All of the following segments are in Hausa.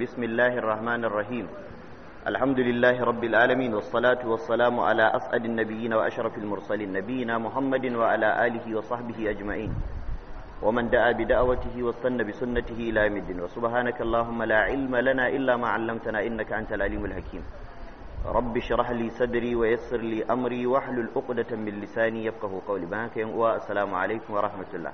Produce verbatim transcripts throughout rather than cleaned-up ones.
بسم الله الرحمن الرحيم الحمد لله رب العالمين والصلاة والسلام على أسعد النبيين وأشرف المرسلين نبينا محمد وعلى آله وصحبه أجمعين ومن دعا بدعوته واستنى بسنته إلى يوم الدين وسبحانك اللهم لا علم لنا إلا ما علمتنا إنك أنت العليم الحكيم رب اشرح لي صدري ويسر لي أمري واحلل عقدة من لساني يفقهوا قولي بهاك والسلام عليكم ورحمة الله.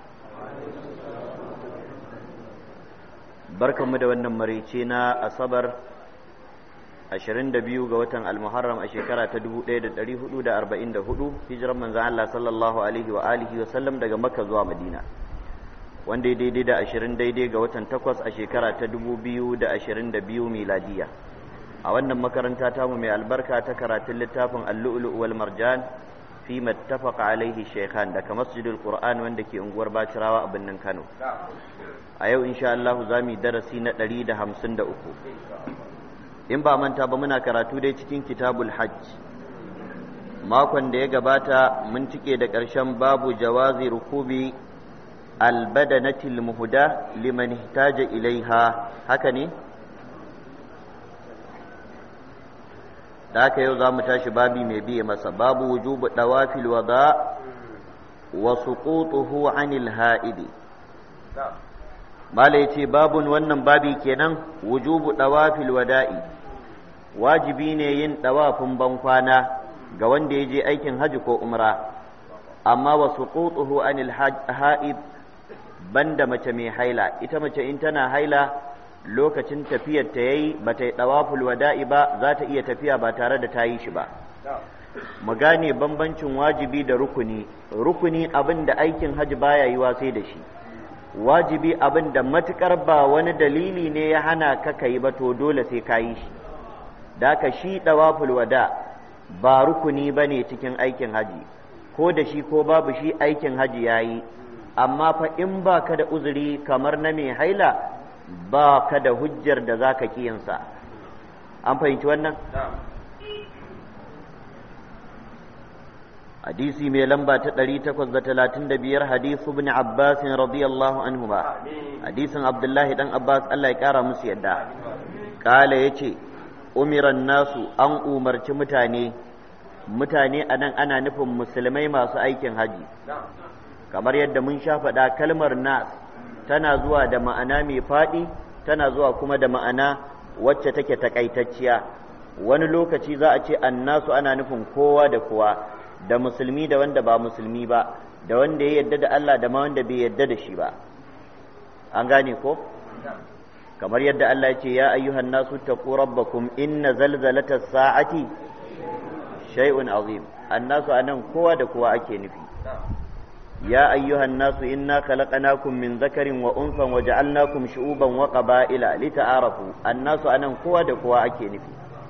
barkanmu da wannan marice na asabar ashirin da biyu ga watan al-muharram a shekara ta dubu ɗaya da ɗari hudu da arba'in da hudu hijiran manzon Allah sallallahu alaihi wa alihi wa sallam daga makka zuwa madina wanda ya daidai da ashirin daidai ga watan takwas a shekara ta dubu biyu da ashirin da biyu miladiya a wannan makaranta tamu mai albarka ta karatun littafin al-lu'lu' wal marjan fi mattafaqa alaihi shaykhan daga masjidul qur'an wanda ke unguwar bacirawa a birnin kano a yau insha Allah za mu yi darasi na ɗari da hamsin da uku in ba manta ba muna karatu dai cikin kitabul hajj makon da ya gabata mun cike da ƙarshen babu jawazi rukubi albadanatil muhda liman ihtaja ilaiha haka ne da haka yau za mu tashi babi mai biye masa babu wujubu dawafil wada wa suqutuhu anil ha'idi mala yace babun wannan babi kenan wujubu dawafil wada'i wajibi ne yin dawafin bankwana ga wanda ya je aikin haji ko umra amma wa suqutuhu anil ha'id banda mace mai haila ita mace in tana haila lokacin tafiyar ta yayi bata yi dawaful wada'i ba za ta iya tafiya ba tare da ta yi shi ba mu gane bambancin wajibi da rukuni rukuni abin da aikin haji baya yiwa sai da shi wajibi abin da matukar ba wani dalili ne ya hana ka kai ba to dole sai ka yi shi da ka shi dawaful wada ba rukuni bane cikin aikin haji ko da shi ko babu shi aikin haji yayi amma fa in ba ka da uzuri kamar na mai haila ba ka da hujjar da za ka kiyansa an fahimci wannan hadisi mai lamba ta ɗari takwas da talatin da biyar hadisu ibn Abbas radiyallahu anhu ba hadisin Abdullahi dan Abbas Allah ya kara musu yadda kala yace umiran nasu an umarci mutane mutane anan ana nufin musulmai masu aikin haji kamar yadda mun sha faɗa kalmar nas tana zuwa da ma'ana mai faɗi tana zuwa kuma da ma'ana wacce take takaitacciya wani lokaci za a ce annasu ana nufin kowa da kowa da musulmi da wanda ba musulmi ba da wanda ya yadda da Allah da ma wanda bai yadda da shi ba an gane ko kamar yadda Allah ya ce ya ayyuhan nasu taqu rabbakum inna zalzalata sa'ati shay'un azim annasu anan kowa da kowa ake nufi ya ayyuhan nasu inna khalaqnakum min dhakarin wa unthan wa ja'alnakum shu'uban wa qaba'ila lita'arafu annasu anan kowa da kowa ake nufi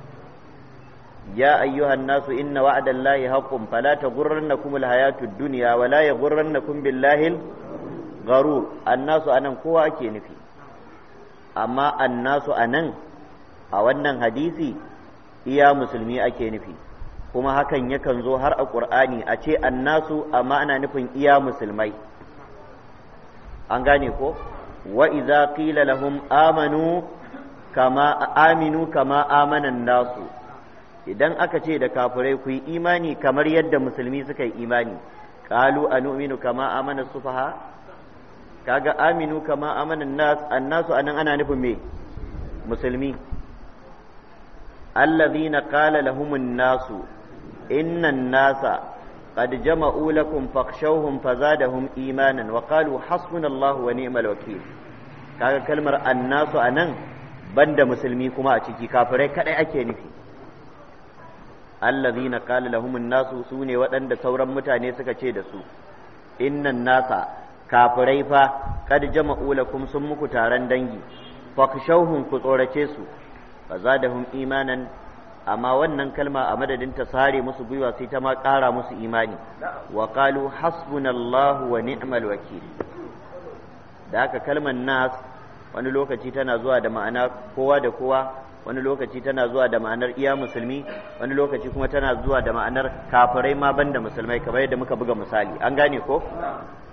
يا أيها الناس إن وعد الله حق فلا تغرنكم الحياة الدنيا ولا يغرنكم بالله الغرور الناس أنا قوة أكينفي أما الناس أنا أولا حديثي إيا مسلمي أكينفي kuma hakan yakan zo har a Qur'ani a ce annasu amma ana nufin iya musulmai an gane ko wa idza qila lahum amanu kama aminu kama amana nasu idan aka ce da kafirai ku yi imani kamar yadda musulmi suka yi imani qalu anu'minu kama amana sufaha kaga aminu kama amana nas annasu anan ana nufin me musulmi alladhina qala lahumun nasu innan nasa qad jama'u lakum fakhshawhum fazadahum imanan wa qalu hasbunallahu wa ni'mal wakeel kaga kalmar annasu anan banda musulmi kuma a ciki kafirai kadai ake nufi allazina qala lahum an-nasu sune waɗanda sauran mutane suka ce da su innan nasa kafirai fa kad jama'u lakum sun muku taron dangi fakshawhum ku tsorace su fazadahum imanan amma wannan kalma a madadin ta sare musu gwiwa sai ta ma ƙara musu imani wa qalu hasbunallahu wa ni'mal wakeel da haka kalmar nas wani lokaci tana zuwa da ma'ana kowa da kowa wani lokaci tana zuwa da ma'anar iya musulmi wani lokaci kuma tana zuwa da ma'anar kafirai ma banda musulmai kamar yadda muka buga misali an gane ko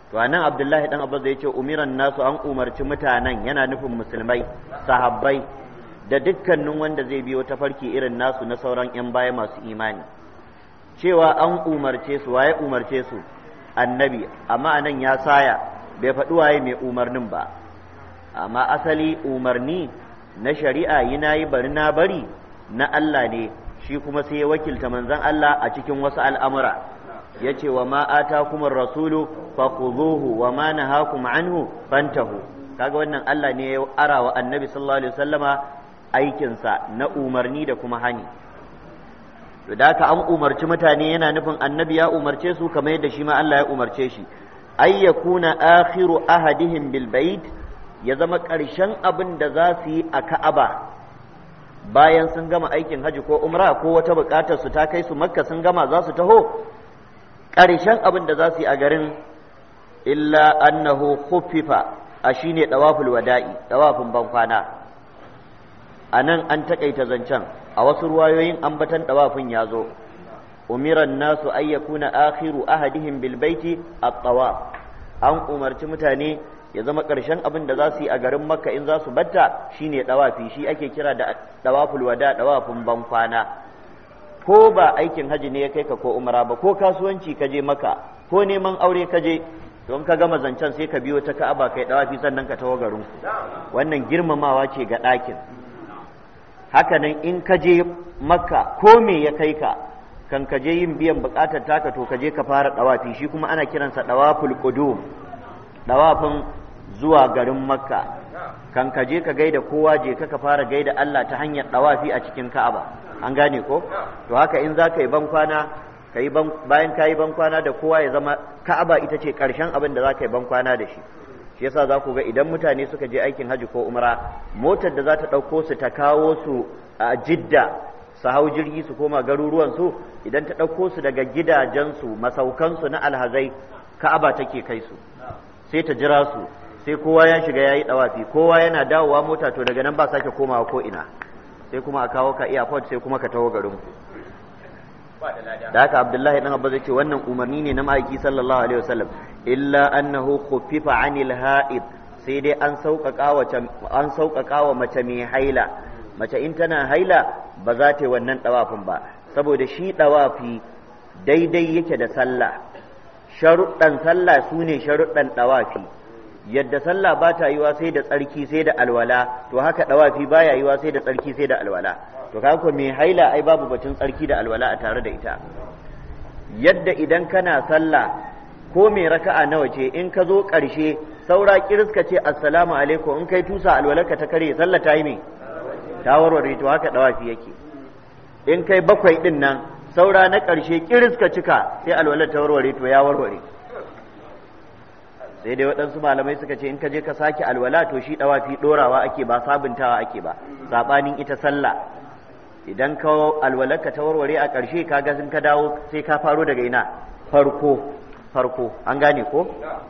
to anan Abdullahi dan Abbas ya ce umiran nasu an umarci mutanen yana nufin musulmai sahabbai da dukkanin wanda zai biyo tafarki irin nasu na sauran yan baya masu imani cewa an umarce su waye umarce su annabi amma anan ya saya bai faɗi waye mai umarnin ba amma asali umarni na shari'a yi na yi bari na bari na Allah ne shi kuma sai ya wakilta manzon Allah a cikin wasu al'amura ya ce wa ma atakumur rasulu fakhuduhu wa ma nahakum anhu fantahu kaga wannan Allah ne ya arawa annabi sallallahu alaihi wasallama aikinsa na umarni da kuma hani to da haka an umarci mutane yana nufin annabi ya umarce su kamar yadda shi ma Allah ya umarce shi ay yakuna akhiru ahadihim bil bait ya zama ƙarshen abin da za su yi a Ka'aba bayan sun gama aikin haji ko umra ko wata buƙatar su ta kai su Makka sun gama za su taho ƙarshen abin da za su yi a garin illa annahu khuffifa a shine dawaful wada'i dawafin bankwana anan an takaita zancen a wasu ruwayoyin ambatan dawafin ya zo umiran nasu ay yakuna akhiru ahadihim bil baiti at-tawaf an umarci mutane ya zama ƙarshen abin da za su yi a garin makka in za su batta shine dawafi shi ake kira da dawaful wada dawafin bankwana ko ba aikin haji ne ya kai ka ko umra ba ko kasuwanci ka je maka ko neman aure ka je don ka gama zancen sai ka biyo ta ka'aba kai dawafi sannan ka tawo garin wannan girmamawa ce ga ɗakin haka nan in ka je makka ko me ya kai ka kan ka je yin biyan bukatar taka to ka je ka fara dawafi shi kuma ana kiransa dawaful qudum dawafin zuwa garin makka kan ka je ka gaida kowa je ka ka fara gaida Allah ta hanyar dawafi a cikin ka'aba an gane ko to haka in za ka yi bankwana ka yi bayan ka yi bankwana da kowa ya zama ka'aba ita ce karshen abin da za ka yi bankwana da shi shi yasa za ku ga idan mutane suka je aikin haji ko umra motar da za ta ɗauko su ta kawo su a jidda su hau jirgi su koma garuruwan su idan ta ɗauko su daga gidajensu masaukansu na alhazai ka'aba take kai su sai ta jira su sai kowa ya shiga yayi dawafi kowa yana dawowa mota to daga nan ba sake komawa ko ina sai kuma a kawo ka airport sai kuma ka taho garin ku da haka Abdullahi dan Abba zai ce wannan umarni ne na ma'aiki sallallahu alaihi wasallam illa annahu khuffifa anil ha'id sai dai an sauƙaƙa wa an sauƙaƙa wa mace mai haila mace in tana haila ba za ta yi wannan dawafin ba saboda shi dawafi daidai yake da sallah sharuɗan sallah su ne sharuɗan ɗawafi yadda sallah ba ta yiwa sai da tsarki sai da alwala to haka ɗawafi ba ya yiwa sai da tsarki sai da alwala to kaga ko mai haila ai babu batun tsarki da alwala a tare da ita yadda idan kana sallah ko mai raka'a nawa ce in ka zo ƙarshe saura kiris ka ce assalamu alaikum in kai tusa alwalarka ta kare sallah ta yi me ta warware to haka ɗawafi yake in kai bakwai din nan saura na ƙarshe kiris ka cika sai alwalar ta warware to ya warware sai dai waɗansu malamai suka ce in ka je ka sake alwala to shi ɗawafi ɗorawa ake ba sabuntawa ake ba saɓanin ita sallah idan ka alwalarka ta warware a ƙarshe ka ga sun ka dawo sai ka faro daga ina farko farko an gane ko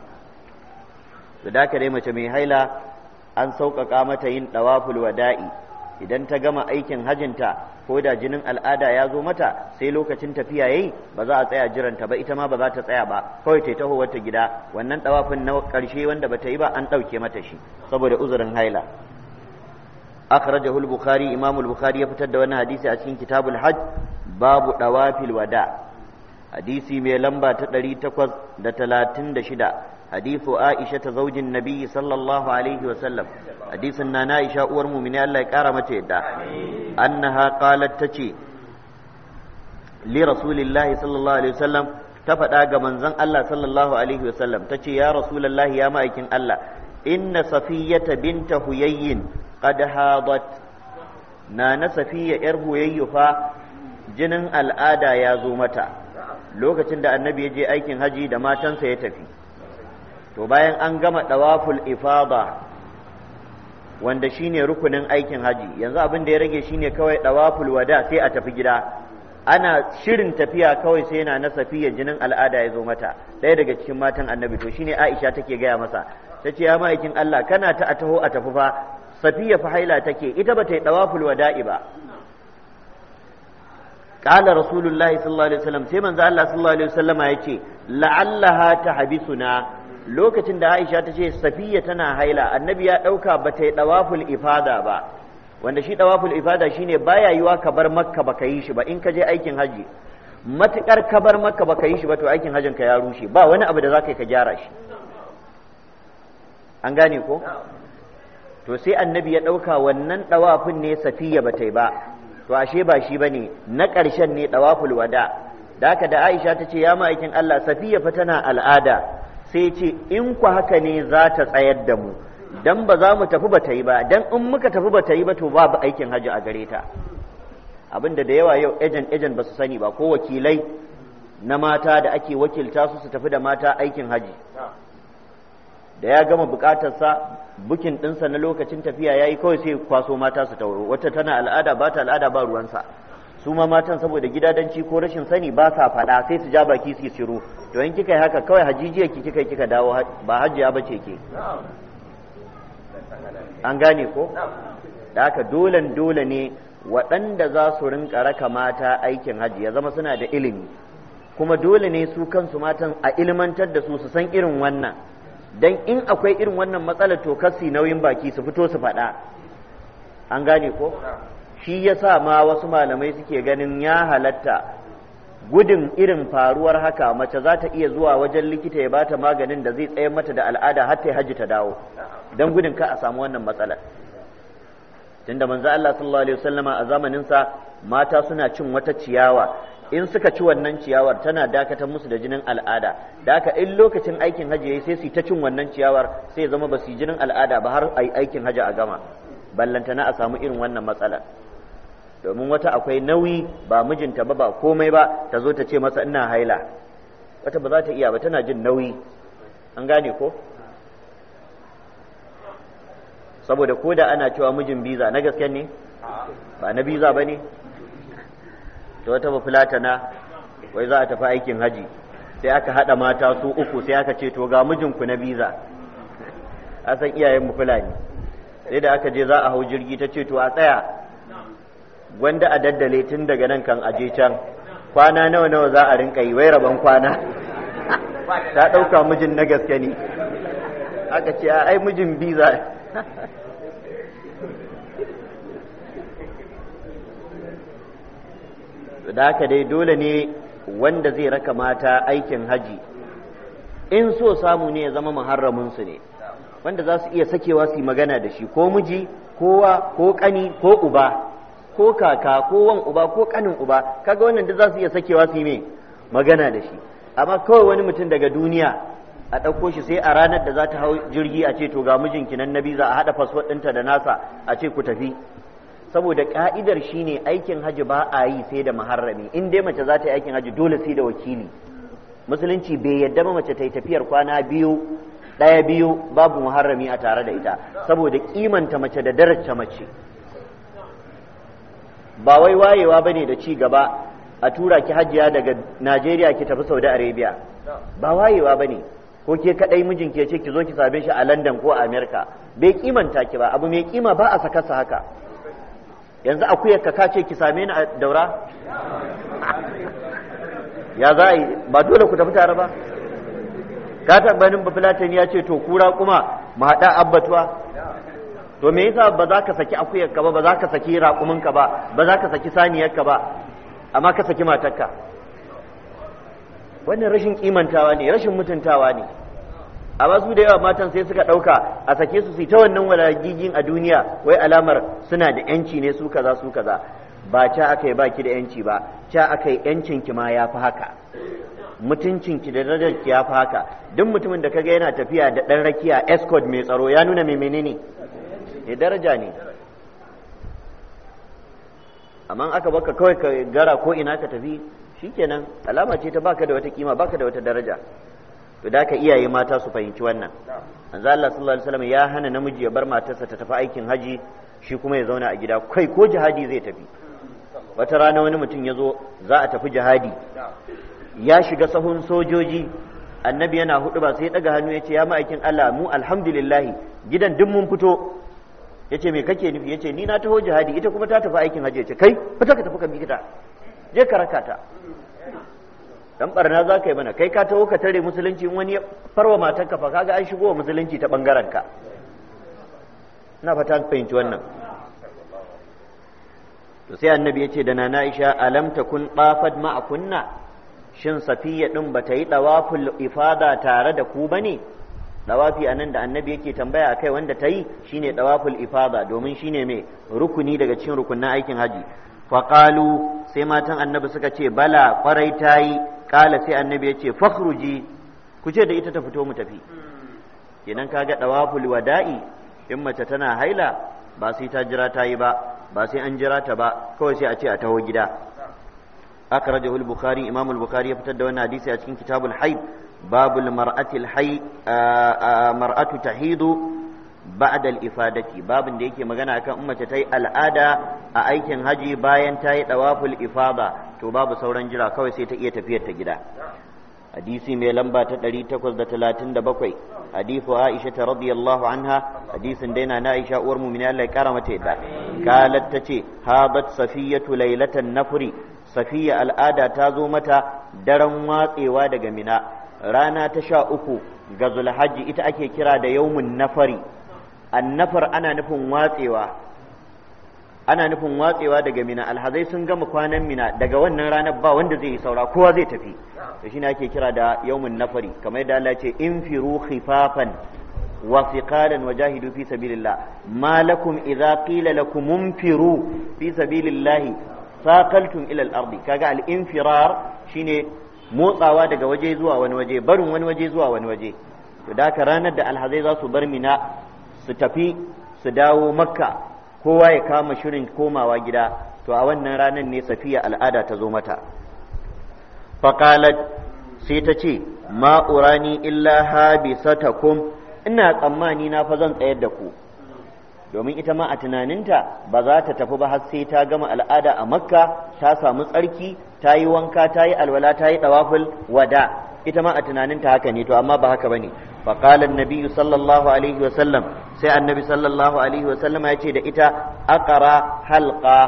da dai mace mai haila an sauƙaƙa mata yin ɗawaful wada'i idan ta gama aikin hajinta ko da jinin al'ada ya zo mata sai lokacin tafiya yayi ba za a tsaya jiranta ba ita ma ba za ta tsaya ba kawai ta taho wata gida wannan tawafin na karshe wanda bata yi ba an dauke mata shi saboda uzurin haila akhrajahu al-bukhari imam al-bukhari ya fitar da wannan hadisi a cikin kitabul hajj babu dawafil wada hadisi mai lamba ta ɗari takwas da talatin da shida hadithu aisha ta zaujin nabi sallallahu alaihi wa sallam hadisin na Aisha uwar mu'mini Allah ya kara mata yadda annaha qalat tace li rasulillahi sallallahu alaihi wasallam ta faɗa ga manzon Allah sallallahu alaihi wasallam tace ya rasulullahi ya ma'aikin Allah inna safiyata binta huyayyin qad hadat na na safiya yar huyayyu fa jinin al'ada ya zo mata lokacin da annabi ya je aikin haji da matansa ya tafi to bayan an gama dawaful ifada wanda shine rukunin aikin haji yanzu abin da ya rage shine kawai dawaful wada sai a tafi gida ana shirin tafiya kawai sai yana na safiya jinin al'ada ya zo mata ɗaya daga cikin matan annabi to shine Aisha take gaya masa tace ya ma'aikin Allah kana ta a taho a tafi fa safiya fa haila take ita bata yi dawaful wada'i ba qala rasulullahi sallallahu alaihi wasallam sai manzo Allah sallallahu alaihi wasallama yace la'allaha tahbisuna lokacin da Aisha ta ce Safiya tana haila annabi ya ɗauka ba ta yi ɗawaful ifada ba, wanda shi ɗawaful ifada shine baya yiwa ka bar makka baka yi shi ba in ka je aikin haji, matukar ka bar makka baka yi shi ba to aikin hajin ka ya rushe, ba wani abu da za ka yi ka gyara shi. An gane ko? To sai annabi ya ɗauka wannan ɗawafin ne Safiya ba ta yi ba, to ashe ba shi ba ne, na ƙarshen ne ɗawaful wada. Da haka da Aisha ta ce ya ma'aikin Allah Safiya fa tana al'ada, sai ce in ku haka ne za ta tsayar da mu, dan ba za mu tafi ba ta yi ba, dan in muka tafi ba ta yi ba to babu aikin hajji a gare ta. Abinda da yawa yau ejen ejen ba su sani ba, ko wakilai na mata da ake wakilta su su tafi da mata aikin hajji. Da ya gama bukatarsa bukin ɗinsa na lokacin tafiya ya yi kawai sai kwaso mata su tauro, wata tana al'ada ba ta al'ada ba ruwansa. Su ma matan saboda gidadanci ko rashin sani ba sa faɗa sai su ja baki su shiru, to in kika yi haka kawai hajijiya ki kika kika dawo ba hajjiya ba ce ke. An gane ko? Da haka dolen dole ne waɗanda za su rinka raka mata aikin hajji ya zama suna da ilimi, kuma dole ne su kansu matan a ilmantar da su su san irin wannan, dan in akwai irin wannan matsalar to kasi nauyin baki su fito su faɗa. An gane ko? Shi ya sa ma wasu malamai suke ganin ya halatta gudun irin faruwar haka mace za ta iya zuwa wajen likita ya bata maganin da zai tsayar mata da al'ada har ta hajji ta dawo, don gudun ka a samu wannan matsalar. Tunda manzo Allah sallallahu alaihi wasallama a zamanin sa mata suna cin wata ciyawa, in suka ci wannan ciyawar tana dakatar musu da jinin al'ada, da haka in lokacin aikin hajji yayi sai su ta cin wannan ciyawar sai zama ba su jinin al'ada ba har ai aikin hajji a gama, ballantana a samu irin wannan matsalar. Domin wata akwai nauyi ba mijinta ba ba komai ba ta zo ta ce masa ina haila, wata ba za ta iya ba tana jin nauyi. An gane ko? Saboda ko da ana cewa mijin biza na gaske ne ba na biza ba ne, to wata ba fulatana wai za a tafi aikin haji sai aka haɗa mata su uku sai aka ce to ga mijinku na biza. A san iyayen mu fulani, sai da aka je za a hau jirgi ta ce to a tsaya gwanda a daddale tun daga nan kan aje can, kwana nawa nawa za a rinka yi wai rabon kwana. Ta ɗauka mijin na gaske ne, aka ce ai mijin biza. Da haka dai dole ne wanda zai raka mata aikin haji in so samu ne ya zama muharraminsu ne, wanda za su iya sakewa su yi magana da shi, ko miji kowa ko kani ko uba ko kaka ko wan uba ko kanin uba, kaga wannan duk za su iya sakewa su yi mai magana da shi. Amma kawai wani mutum daga duniya a ɗauko shi sai a ranar da za ta hau jirgi a ce to ga mijinki nan na biza, a haɗa fasfot ɗinta da nasa a ce ku tafi. Saboda ka'idar shine aikin haji ba a yi sai da muharrami, in dai mace za ta yi aikin haji dole sai da wakili. Musulunci bai yadda ba mace ta yi tafiyar kwana biyu ɗaya biyu babu muharrami a tare da ita, saboda kimanta mace da daraja mace. Ba wai wayewa bane da ci gaba a tura ki hajiya daga Najeriya ki tafi Saudi Arabia, ba wayewa bane. Ko ke kadai mijin ke ce ki zo ki same shi a London ko a America, bai kimanta ki ba, abu mai kima ba a saka sa haka. Yanzu akuyar ka ce ki same ni a Daura, ya za a yi, ba dole ku tafi tare ba. Ka tabbanin bafulatani ya ce to kura kuma mu haɗa abbatuwa, to me yasa ba za ka saki akuyar ka ba, ba za ka saki raƙumin ka ba, ba za ka saki saniyar ka ba, amma ka saki matarka? Wannan rashin kimantawa ne, rashin mutuntawa ne. Amma su da yawa matan sai suka ɗauka a sake su su ta wannan walagigin a duniya, wai alamar suna da yanci ne su kaza su kaza. Ba ca aka yi baki da yanci ba, ca aka yi yancin ki ma ya fi haka, mutuncin ki da darajar ki ya fi haka. Duk mutumin da kaga yana tafiya da ɗan rakiya escort mai tsaro ya nuna mai menene ne, daraja ne. Amma aka baka kawai ka gara ko ina ka tafi, shikenan alama ce ta baka da wata kima, baka da wata daraja. To da ka iyaye mata su fahimci wannan. Manzo Allah sallallahu alaihi wasallam ya hana namiji ya bar matarsa ta tafi aikin haji, shi kuma ya zauna a gida, kai ko jihadi zai tafi. Wata rana wani mutum ya zo za a tafi jihadi, ya shiga sahun sojoji, annabi yana hudu ba sai ya daga hannu ya ce ya ma'aikin Allah mu alhamdulillah gidan duk mun fito. Ya ce me kake nufi? Ya ce ni na taho jihadi, ita kuma ta tafi aikin haji. Ya ce kai fita ka tafi ka bi kita, je ka raka ta. dan barna za ka yi mana kai ka taho ka tare musulunci in wani farwa matarka fa kaga an shigo wa musulunci ta bangaren ka ina fata fahimci wannan to sai annabi yace da nana Aisha alam takun qafat ma'a kunna shin safiya din bata yi dawaful ifada tare da ku bane dawafi anan da annabi yake tambaya akai wanda ta yi shine dawaful ifada domin shine mai rukuni daga cikin rukunin aikin haji faqalu sai matan annabi suka ce bala kwarai tayi kala sai annabi yace fakhruji ku ce da ita ta fito mu tafi kenan kaga dawaful wada'i in mace tana haila ba sai ta jira ta yi ba ba sai an jira ta ba kawai sai a ce a taho gida akhrajahu al-bukhari imam al-bukhari ya fitar da wannan hadisi a cikin kitabul haid babul mar'atil hay mar'atu tahidu ba'da al-ifadati babin da yake magana akan ummace tayi al'ada a aikin haji bayan tayi dawaful ifada to babu sauran jira kawai sai ta iya tafiyar ta gida hadisi mai lamba ta ɗari takwas da talatin da bakwai hadisu Aisha ta radiyallahu anha hadisin daina na Aisha uwar mu'mini Allah ya kara mata yadda kalat tace hadat safiyatu lailatan nafri safiya al'ada ta zo mata daren watsewa daga mina rana ta sha uku ga zulhajji ita ake kira da yawmun nafari annafar ana nufin watsewa ana nufin watsewa daga mina alhazai sun gama kwanan mina daga wannan ranar ba wanda zai yi saura kowa zai tafi to shine ake kira da yawmun nafari kamar yadda Allah ya ce infiru khifafan wa thiqalan wajahidu fi sabilillah ma lakum idza qila lakum infiru fi sabilillah saqaltum ila al-ardi kaga al-infirar shine motsawa daga waje zuwa wani waje barin wani waje zuwa wani waje to da ka ranar da alhazai za su bar mina su tafi su dawo makka kowa ya kama shirin komawa gida to a wannan ranar ne safiya al'ada ta zo mata faqalat sai ta ce ma urani illa habisatakum ina tsammani na fa zan tsayar da ku domin ita ma a tunaninta ba za ta tafi ba har sai ta gama al'ada a makka ta samu tsarki ta yi wanka ta yi alwala ta yi tawaful wada ita ma a tunaninta haka ne to amma ba haka bane fa qala an-nabi sallallahu alaihi wa sallam sai annabi sallallahu alaihi wa sallam ya ce da ita aqra halqa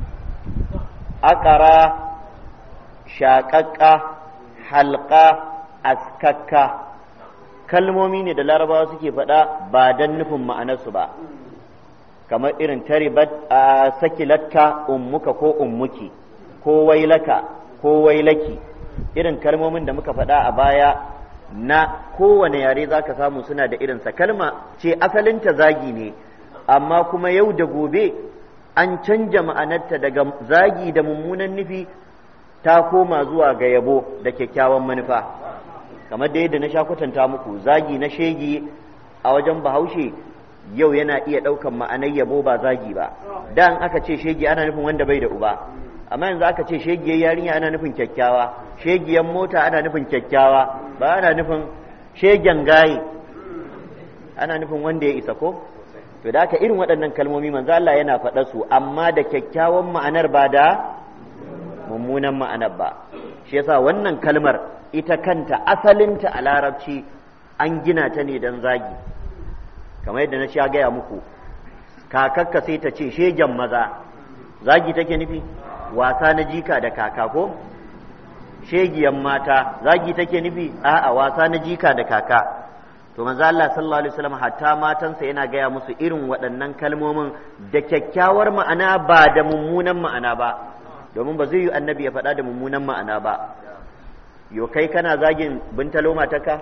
aqra shaqaqqa halqa askakka kalmomi ne da larabawa suke faɗa ba dan nufin ma'anarsu ba kamar irin taribat a sakilatka ummuka ko ummuki ko wailaka ko wailaki irin kalmomin da muka faɗa a baya na kowane yare za ka samu suna da irinsa kalma ce asalinta zagi ne amma kuma yau da gobe an canja ma'anarta daga zagi da mummunan nufi ta koma zuwa ga yabo da kyakkyawan manufa kamar da yadda na sha kwatanta muku zagi na shegi a wajen bahaushe yau yana iya ɗaukan ma'anar yabo ba zagi ba da an aka ce shegi ana nufin wanda bai da uba amma yanzu aka ce shegiyar yarinya ana nufin kyakkyawa shegiyar mota ana nufin kyakkyawa ba ana nufin shegen gaye ana nufin wanda ya isa ko to da aka irin waɗannan kalmomi manzo Allah yana faɗa su amma da kyakkyawan ma'anar ba da mummunan ma'anar ba shi yasa wannan kalmar ita kanta asalinta a larabci an gina ta ne don zagi kamar yadda na sha gaya muku kakakka sai ta ce shegen maza zagi take nufi wasa na jika da kaka ko shegiyan mata zagi take nufi a'a wasa na jika da kaka to manzo Allah sallallahu alaihi wasallam hatta matansa yana gaya musu irin waɗannan kalmomin da kyakkyawar ma'ana ba da mummunan ma'ana ba domin ba zai yi annabi ya faɗa da mummunan ma'ana ba yo kai kana zagin bintalo mataka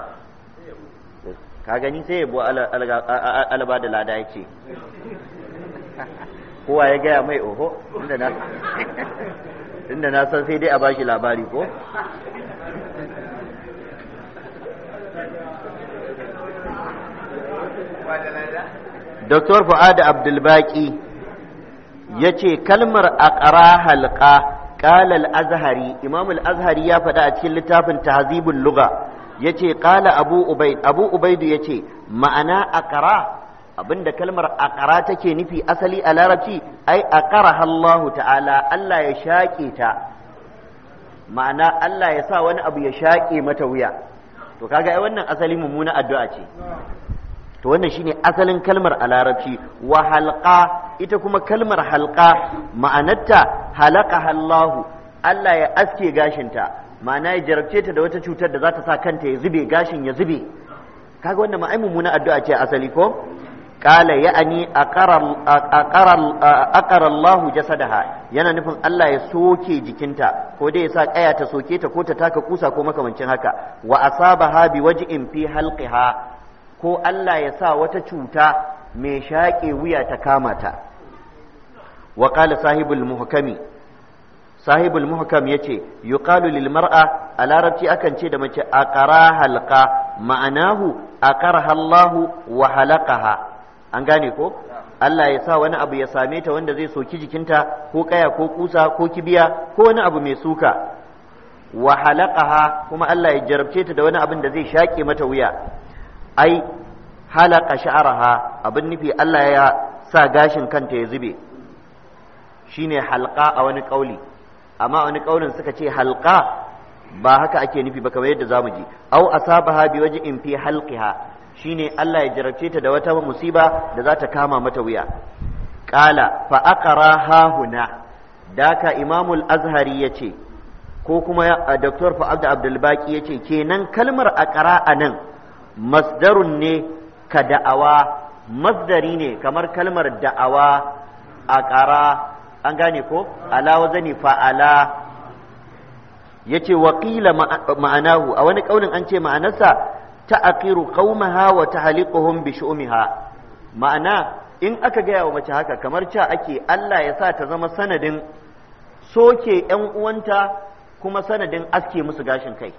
ka gani sai yabo alaba da lada ya ce kowa ya gaya mai oho tunda na san sai dai a bashi labari ko Doktor Fuad Abdulbaki ya ce kalmar aqra halqa qala al-azhari Imam al-azhari ya faɗa a cikin littafin tahzibul lugha yace qala abu ubaid abu ubaid yace ma'ana aqra abinda kalmar aqra take nufi asali a larabci ai aqaraha Allah ta'ala Allah ya shaƙe ta ma'ana Allah ya sa wani abu ya shaƙe mata wuya to kaga ai wannan asali mummuna addu'a ce to wannan shine asalin kalmar a larabci wa halqa ita kuma kalmar halqa ma'anarta halaqaha Allah Allah ya aske gashinta ma'ana ya jarabce ta da wata cutar da za ta sa kanta ya zube gashin ya zube kaga wannan ma ai mummuna addu'a ce asali ko qala ya'ani aqara aqara aqara Allahu jasadaha yana nufin Allah ya soke jikinta ko dai ya sa kaya ta soke ta ko ta taka kusa ko makamancin haka wa asabaha biwaj'in fi halqiha ko Allah ya sa wata cuta mai shaƙe wuya ta kama ta wa qala sahibul muhkami sahibul muhkam yace yuqalu lil mar'a a larabci akan ce da mace aqara halqa ma'anahu aqaraha Allahu wa halaqaha an gane ko Allah ya sa wani abu ya same ta wanda zai soki jikinta ko kaya ko kusa ko kibiya ko wani abu mai suka wa halaqaha kuma Allah ya jarabce ta da wani abin da zai shaƙe mata wuya ai halaqa sha'raha abin nufi Allah ya sa gashin kanta ya zube shine halqa a wani kauli amma wani kaulin suka ce halqa ba haka ake nufi ba kamar yadda zamu ji au asabaha bi waj'in fi halqiha shine Allah ya jarabce ta da wata musiba da za ta kama mata wuya qala fa aqraha huna daka imamul azhari yace ko kuma Dr. Fa'ad Abdul Baqi yace kenan kalmar aqra anan masdarun ne ka da'awa masdari ne kamar kalmar da'awa aqra an gane ko ala wazani fa'ala yace waqila ma'anahu a wani kaulin an ce ma'anarsa ta'aqiru qaumaha wa tahliquhum bi shu'miha ma'ana in aka gaya wa mace haka kamar ca ake Allah ya sa ta zama sanadin soke ƴan uwanta kuma sanadin aske musu gashin kai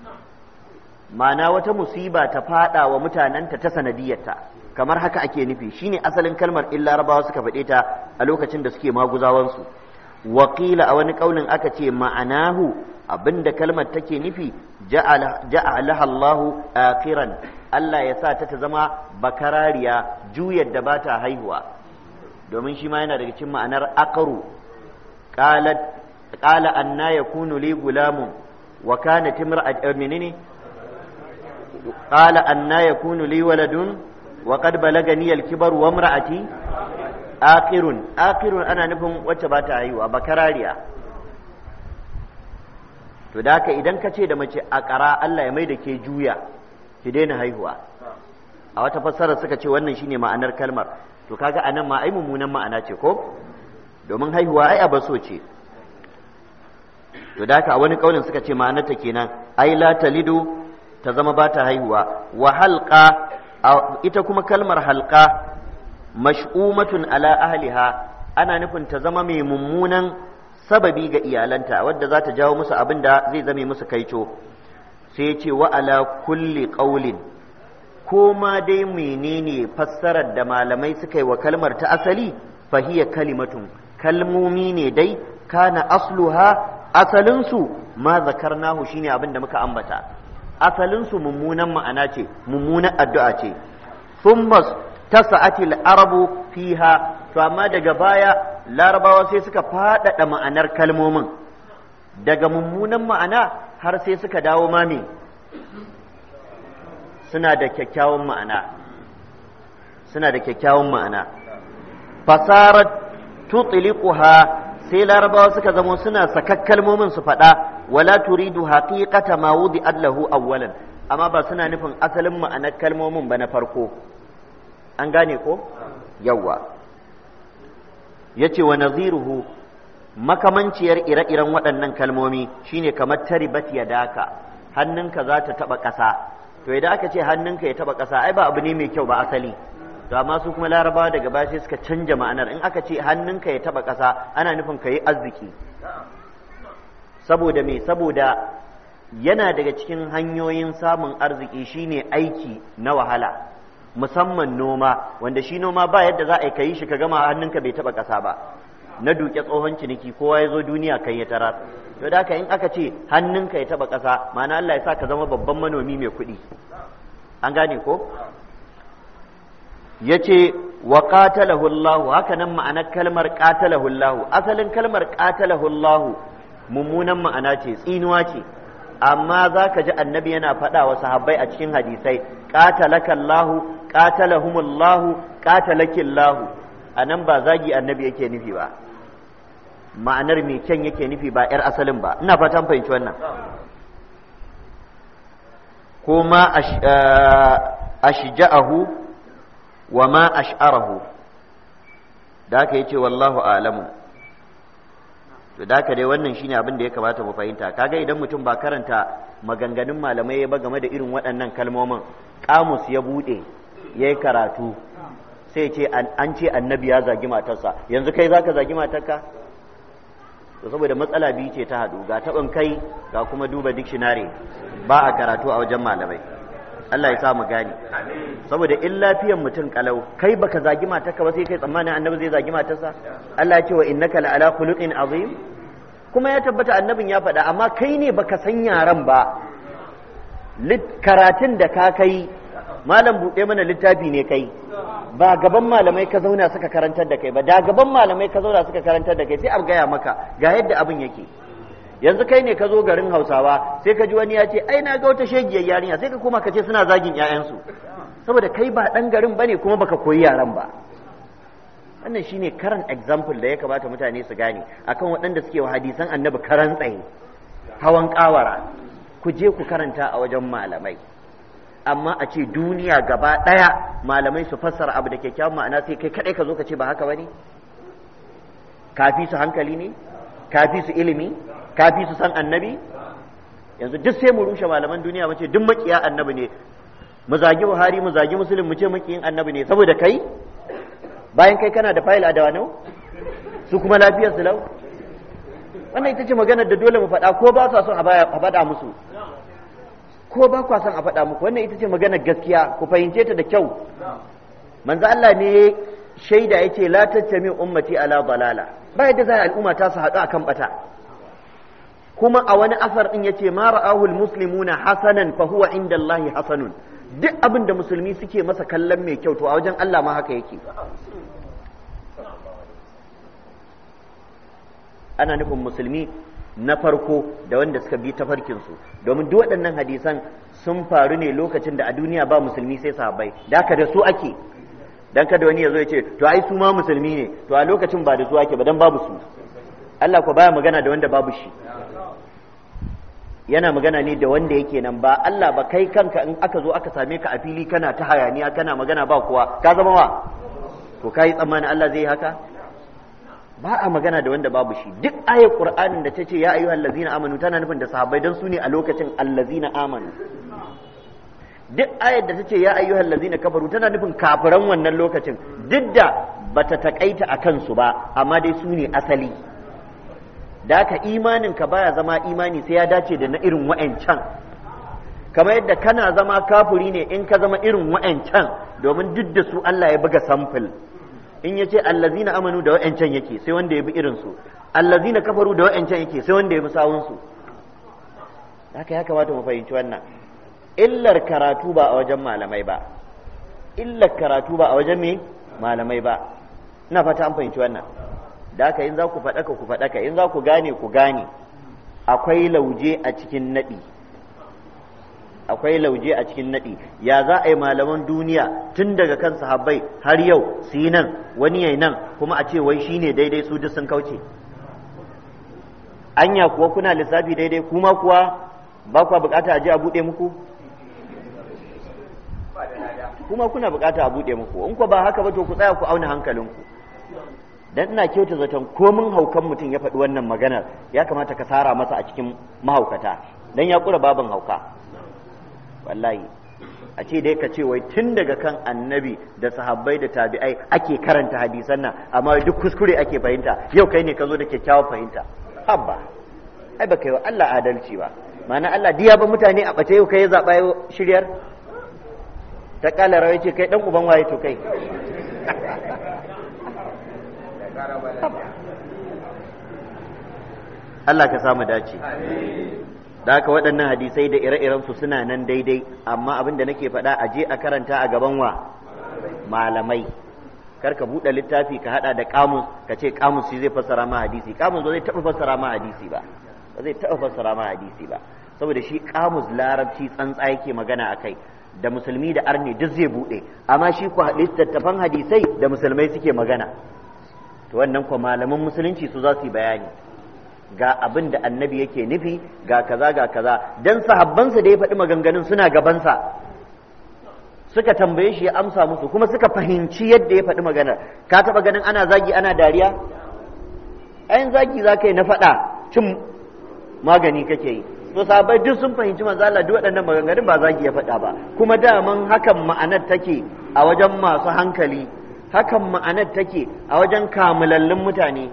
ma'ana wata musiba ta fada wa mutanenta ta sanadiyarta kamar haka ake nufi shine asalin kalmar illa rabawa suka faɗe ta a lokacin da suke maguzawansu wakila a wani kaulin aka ce ma'anahu abinda kalmar take nufi ja'alaha Allahu akhiran Allah ya sa ta ta zama bakarariya juyar da bata haihuwa domin shi ma yana daga cikin ma'anar aqru qalat qala anna yakunu li gulamun wa kanat imra'at menene qala anna yakunu li waladun wa qad balagani al-kibar wa imra'ati akhirun akhirun ana nufin wacce ba ta haihuwa bakarariya to da haka idan ka ce da mace aqara Allah ya mai da ke juya ki daina haihuwa a wata fassara suka ce wannan shine ma'anar kalmar to kaga anan ma ai mummunan ma'ana ce ko domin haihuwa ai abaso ce to da haka a wani kaulin suka ce ma'anar ta kenan ai la talidu ta zama ba ta haihuwa wa halqa ita kuma kalmar halqa mash'umatun ala ahliha ana nufin ta zama mai mummunan sababi ga iyalanta wadda za ta jawo musu abin da zai zame musu kaico sai ce wa ala kulli qaulin ko ma dai menene fassarar da malamai suka yi wa kalmar ta asali fahiya kalimatun kalmomi ne dai kana asluha asalinsu ma zakarnahu shine abin da muka ambata asalinsu mummunan ma'ana ce mummunan addu'a ce thumma tasa'atil arabu fiha to amma daga baya larabawa sai suka faɗaɗa ma'anar kalmomin daga mummunan ma'ana har sai suka dawo mame suna da kyakkyawan ma'ana suna da kyakkyawan ma'ana fasarat tutliquha sai larabawa suka zamo suna sakak kalmomin su faɗa wala turidu haqiqata ma wudi'at lahu awwalan amma ba suna nufin asalin ma'anar kalmomin ba na farko an gane ko yawwa yace wa naziruhu makamanciyar ire-iren waɗannan kalmomi shine kamar taribat yadaka hannunka za ta taba ƙasa to idan aka ce hannunka ya taba ƙasa ai ba abu ne mai kyau ba asali to amma su kuma larabawa daga baya sai suka canja ma'anar in aka ce hannunka ya taba ƙasa ana nufin ka yi arziki saboda me saboda yana daga cikin hanyoyin samun arziki shine aiki na wahala musamman noma wanda shi noma ba yadda za a yi shi ka gama hannunka bai taba ƙasa ba na duke tsohon ciniki kowa ya zo duniya kan ya tarar to da in aka ce hannunka ya taba ƙasa ma'ana Allah ya sa ka zama babban manomi mai kuɗi an gane ko yace wa qatalahu Allah haka nan ma'anar kalmar qatalahu Allah asalin kalmar qatalahu Allah mummunan ma'ana ce tsinuwa ce amma za ka ji annabi yana faɗa wa sahabbai a cikin hadisai qatalaka Allah qatalahumullahu qatalakillahu anan ba zagi annabi yake nufi ba ma'anar mai kyan yake nufi ba yar asalin ba ina fatan fahimci wannan ko ma ashja'ahu wa ma ash'arahu, da haka yace wallahu a'lamu. to da haka dai wannan shine abin da ya kamata mu fahimta. Kaga idan mutum ba karanta maganganun malamai ba game da irin waɗannan kalmomin, kamus ya bude yayi karatu sai ce an ce annabi ya zagi matarsa, yanzu kai zaka zagi matarka? to saboda matsala biyu ce ta haɗu, ga taɓin kai ga kuma duba dictionary, ba a karatu a wajen malamai. Allah ya sa mu gane, saboda in lafiyan mutum kalau kai baka zagi matarka ba sai kai tsammanin annabi zai zagi matarsa. Allah ya ce wa innaka la'ala khuluqin azim, kuma ya tabbata annabin ya faɗa, amma kai ne baka san yaran ba. Karatun da ka kai malam buɗe mana littafi ne kai, ba gaban malamai ka zauna suka karantar da kai ba, da gaban malamai ka zauna suka karantar da kai sai a gaya maka ga yadda abin yake. Yanzu kai ne ka zo garin Hausawa sai ka ji wani ya ce ai na ga wata shegiyar yarinya, sai ka koma ka ce suna zagin ƴaƴansu, saboda kai ba ɗan garin bane kuma baka koyi yaran ba. Wannan shine karan example da ya kamata mutane su gane akan waɗanda suke wa hadisan annabi karan tsaye, hawan kawara. Ku je ku karanta a wajen malamai, amma a ce duniya gaba ɗaya malamai su fassara abu da kyakkyawan ma'ana sai kai kaɗai ka zo ka ce ba haka bane? Kafi su hankali ne? Kafi su ilimi? Kafi su san annabi? Yanzu duk sai mu rushe malaman duniya mu ce duk makiya annabi ne, mu zagi Buhari mu zagi Muslim mu ce makiyin annabi ne saboda kai, bayan kai kana da fayil a dawanau su kuma lafiyar su lau. Wannan ita ce maganar da dole mu faɗa, ko ba sa son a faɗa musu, ko ba kwa son a faɗa muku. Wannan ita ce maganar gaskiya, ku fahimce ta da kyau. Manzo Allah ne shaida yace la tattami ummati ala dalala, ba yadda zai al'umma ta su haɗu akan bata. Kuma a wani asar din yace ma ra'ahul muslimuna hasanan fa huwa inda Allahi hasanun, duk abin da musulmi suke masa kallon mai kyau to a wajen Allah ma haka yake. Ana nufin musulmi na farko da wanda suka bi tafarkinsu, domin duk waɗannan hadisan sun faru ne lokacin da a duniya ba musulmi sai sahabbai, da haka da su ake. Dan kada wani ya zo ya ce to ai su ma musulmi ne, to a lokacin ba da su ake ba dan babu su. Allah ko baya magana da wanda babu shi, yana magana ne da wanda yake nan. Ba Allah ba, kai kanka in aka zo aka same ka a fili kana ta hayaniya kana magana ba kowa, ka zama wa? To kai tsammanin Allah zai yi haka? Ba a magana da wanda babu shi. Duk ayar Qur'anin da ta ce ya ayyuhal ladzina amanu tana nufin da sahabbai, dan su ne a lokacin allazina amanu. Duk ayar da ta ce ya ayyuhal ladzina kafaru tana nufin kafiran wannan lokacin, duk da bata takaita a kansu ba, amma dai su ne asali. Da haka imaninka baya zama imani sai ya dace da na irin wa'ancan, kamar yadda kana zama kafiri ne in ka zama irin wa'ancan, domin duk da su Allah ya buga samfil. In ya ce allazina amanu da wa'ancan yake sai wanda ya bi irinsu, allazina kafaru da wa'ancan yake sai wanda ya bi sawunsu. Haka ya kamata mu fahimci wannan. Illar karatu ba a wajen malamai ba, illar karatu ba a wajen me malamai ba. Ina fata an fahimci wannan. Da haka in za ku faɗaka ku faɗaka, in za ku gane ku gane. Akwai lauje a cikin naɗi, akwai lauje a cikin naɗi. Ya za a yi malaman duniya tun daga kan sahabbai har yau su yi nan wani yayi nan, kuma a ce wai shine daidai su duk sun kauce? Anya kuwa kuna lissafi daidai? Kuma kuwa ba kuwa bukata a je a buɗe muku? Kuma kuna bukata a buɗe muku. In ku ba haka ba to ku tsaya ku auna hankalinku. Dan ina kyauta zaton komin haukan mutum ya faɗi wannan maganar ya kamata ka sara masa a cikin mahaukata, dan ya kura baban hauka. Wallahi a ce dai ka ce wai tun daga kan annabi da sahabbai da tabi'ai ake karanta hadisan nan, amma duk kuskure ake fahimta. Yau kai ne ka zo da kyakkyawar fahimta. Abba ai baka yi wa Allah adalci ba. Ma'ana Allah diya ba mutane a bace, yau kai ya zaɓa yau shiryar ta kala rawai ce kai dan uban waye to kai. Allah ka samu dace. Da haka waɗannan hadisai da ire-iren su suna nan daidai, amma abin da nake faɗa a je a karanta a gaban wa malamai. Kar ka buɗe littafi ka haɗa da kamus ka ce kamus shi zai fassara ma hadisi. Kamus ba zai taɓa fassara ma hadisi ba, ba zai taɓa fassara ma hadisi ba, saboda shi kamus larabci tsantsa yake magana akai, da musulmi da arni duk zai buɗe, amma shi ku littattafan hadisai da musulmai suke magana. To wannan ko malaman musulunci su za su yi bayani. ga abin da annabi yake nufi ga kaza ga kaza dan sahabbansa da ya faɗi maganganun suna gabansa suka tambaye shi ya amsa musu kuma suka fahimci yadda ya faɗi maganar. Ka taɓa ganin ana zagi ana dariya? ayin zagi za ka yi na faɗa cin magani kake yi. To sahabbai duk sun fahimci manzo Allah duk waɗannan maganganun ba zagi ya faɗa ba, kuma daman hakan ma'anar take a wajen masu hankali, hakan ma'anar take a wajen kamulallun mutane,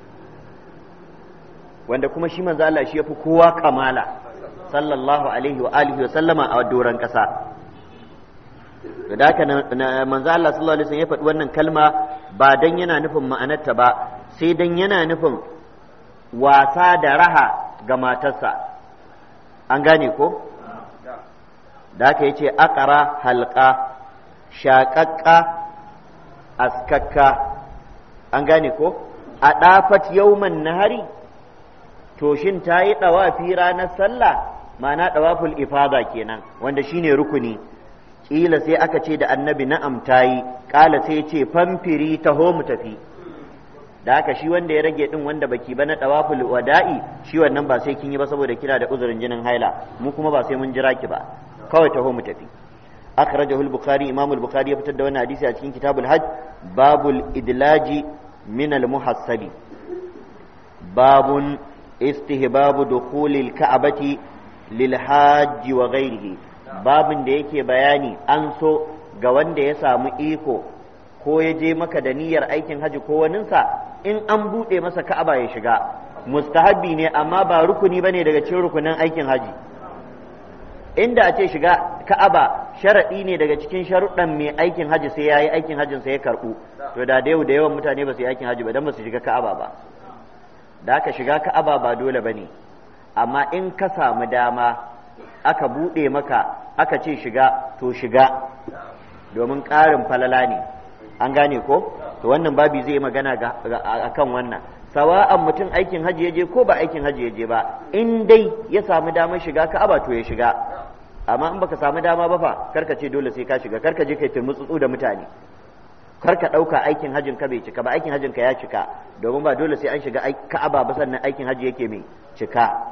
wanda kuma shi manzo Allah shi yafi kowa kamala sallallahu alaihi wa alihi wa sallama a doran ƙasa. To da haka manzo Allah sallallahu alaihi wasallam ya faɗi wannan kalma ba dan yana nufin ma'anarta ba, sai dan yana nufin wasa da raha ga matarsa. An gane ko? Da haka yace aqra halqa shaqaqqa askakka. An gane ko? A dafat yawman nahari, to shin tayi dawafi ranar sallah, ma'ana dawaful ifada kenan, wanda shine rukuni. Kila sai aka ce da annabi na'am tayi, kala sai ce famfiri taho mu tafi. Da haka shi wanda ya rage din wanda baki ba na tawaful wada'i, shi wannan ba sai kin yi ba saboda kina da uzurin jinin haila, mu kuma ba sai mun jira ki ba, kawai taho mu tafi. Akhrajahu al-Bukhari, Imam al-Bukhari ya fitar da wannan hadisi a cikin Kitabul Hajj, babul idlaji min al-muhassabi, babun istihbabu dukhulil ka'bati lil hajj wa ghairihi, babin da yake bayani an so ga wanda ya samu iko ko ya je maka da niyyar aikin haji ko waninsa, in an buɗe masa ka'aba ya shiga. Mustahabbi ne amma ba rukuni bane daga cikin rukunin aikin haji. Inda a ce shiga ka'aba sharaɗi ne daga cikin sharuɗan mai aikin haji sai ya yi aikin hajin sai ya karɓu, to da yau da yawan mutane ba su yi aikin haji ba dan ba su shiga ka'aba ba. Da aka shiga ka'aba ba dole bane, amma in ka samu dama aka buɗe maka aka ce shiga, to shiga, domin ƙarin falala ne. An gane ko? To wannan babi zai magana akan wannan, sawa'an mutum aikin haji ya je ko ba aikin haji ya je ba, in dai ya samu damar shiga ka'aba to ya shiga. Amma in baka samu dama ba fa, karka ce dole sai ka shiga, karka je kai turmutsutsu da mutane, karka ɗauka aikin hajin ka bai cika ba, aikin hajin ka ya cika, domin ba dole sai an shiga ka'aba ba sannan aikin haji yake mai cika.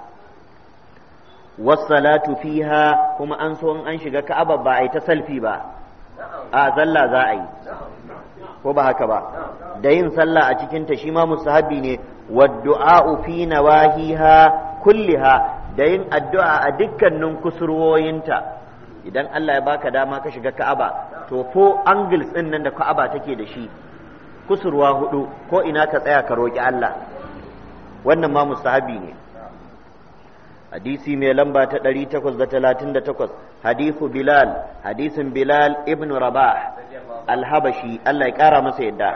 Wassalatu fiha, kuma an so in an shiga ka'aba ba a yi ta salfi ba, a zalla za a yi, ko ba haka ba, da yin sallah a cikinta shi ma mustahabi ne. Waddu'a'u fi nawahiha kulliha, da yin addu'a a dukkanin kusurwoyinta. Idan Allah ya baka dama ka shiga Ka'aba, to ko angles din nan da Ka'aba take da shi kusurwa hudu, ko ina ka tsaya ka roki Allah, wannan ma mustahabi ne. Hadisi mai lamba ta ɗari takwas da talatin da takwas, hadisu Bilal, hadisin Bilal ibn Rabah al-Habashi, Allah ya ƙara masa yadda.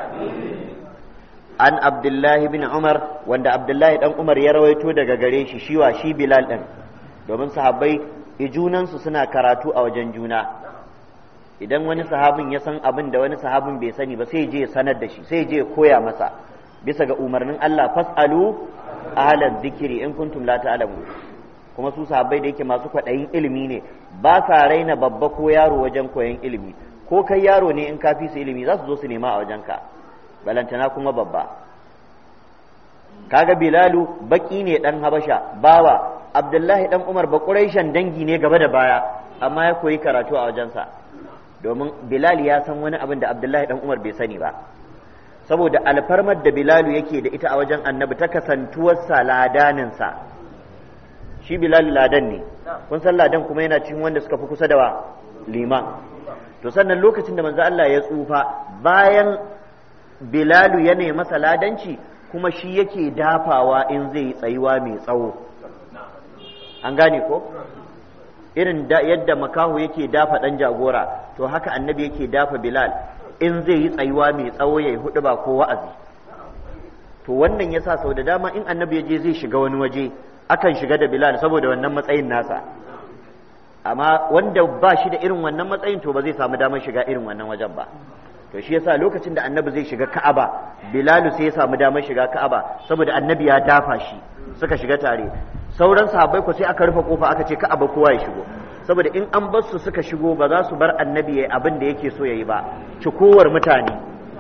An Abdullahi bin Umar, wanda Abdullahi dan Umar ya rawaito daga gare shi, shiwa shi Bilal ɗin, domin sahabbai ijunansu suna karatu a wajen juna. Idan wani sahabin ya san abin da wani sahabin bai sani ba, sai je ya sanar da shi, sai je ya koya masa, bisa ga umarnin Allah, fas'alu ahla dhikri in kuntum la ta'lamun. Kuma su sahabbai da yake masu kwaɗayin ilimi ne, ba sa raina babba ko yaro wajen koyon ilimi, ko kai yaro ne in ka fi su ilimi za su zo su nema a wajenka, balantana kuma babba. Kaga Bilalu baki ne dan Habasha, bawa Abdullahi dan Umar ba Quraishan dangi ne gaba da baya, amma ya koyi karatu a wajensa, domin Bilal ya san wani abin da Abdullahi dan Umar bai sani ba, saboda alfarmar da Bilalu yake da ita a wajen Annabi ta kasantuwarsa ladaninsa. Shi Bilal ladan ne, kun san ladan kuma yana cikin wanda suka fi kusa da wa liman. To sannan lokacin da manzo Allah ya tsufa, bayan Bilalu ya nemi masa ladanci, kuma shi yake dafawa in zai tsayuwa mai tsawo. An gane ko? Irin da yadda makaho yake dafa dan jagora, to haka Annabi yake dafa Bilal in zai yi tsayuwa mai tsawo yayi hudu ba ko wa'azi. To wannan yasa sau da dama in Annabi ya je zai shiga wani waje, akan shiga da Bilal saboda wannan matsayin nasa, amma wanda ba shi da irin wannan matsayin to ba zai samu damar shiga irin wannan wajen ba. To shi yasa lokacin da Annabi zai shiga Ka'aba, Bilal sai ya samu damar shiga Ka'aba saboda Annabi ya dafa shi, suka shiga tare. Sauran sahabbai ko sai aka rufe kofa aka ce Ka'aba kowa ya shigo, saboda in an bar su suka shigo ba za su bar Annabi yayi abin da yake so yayi ba, cikowar mutane.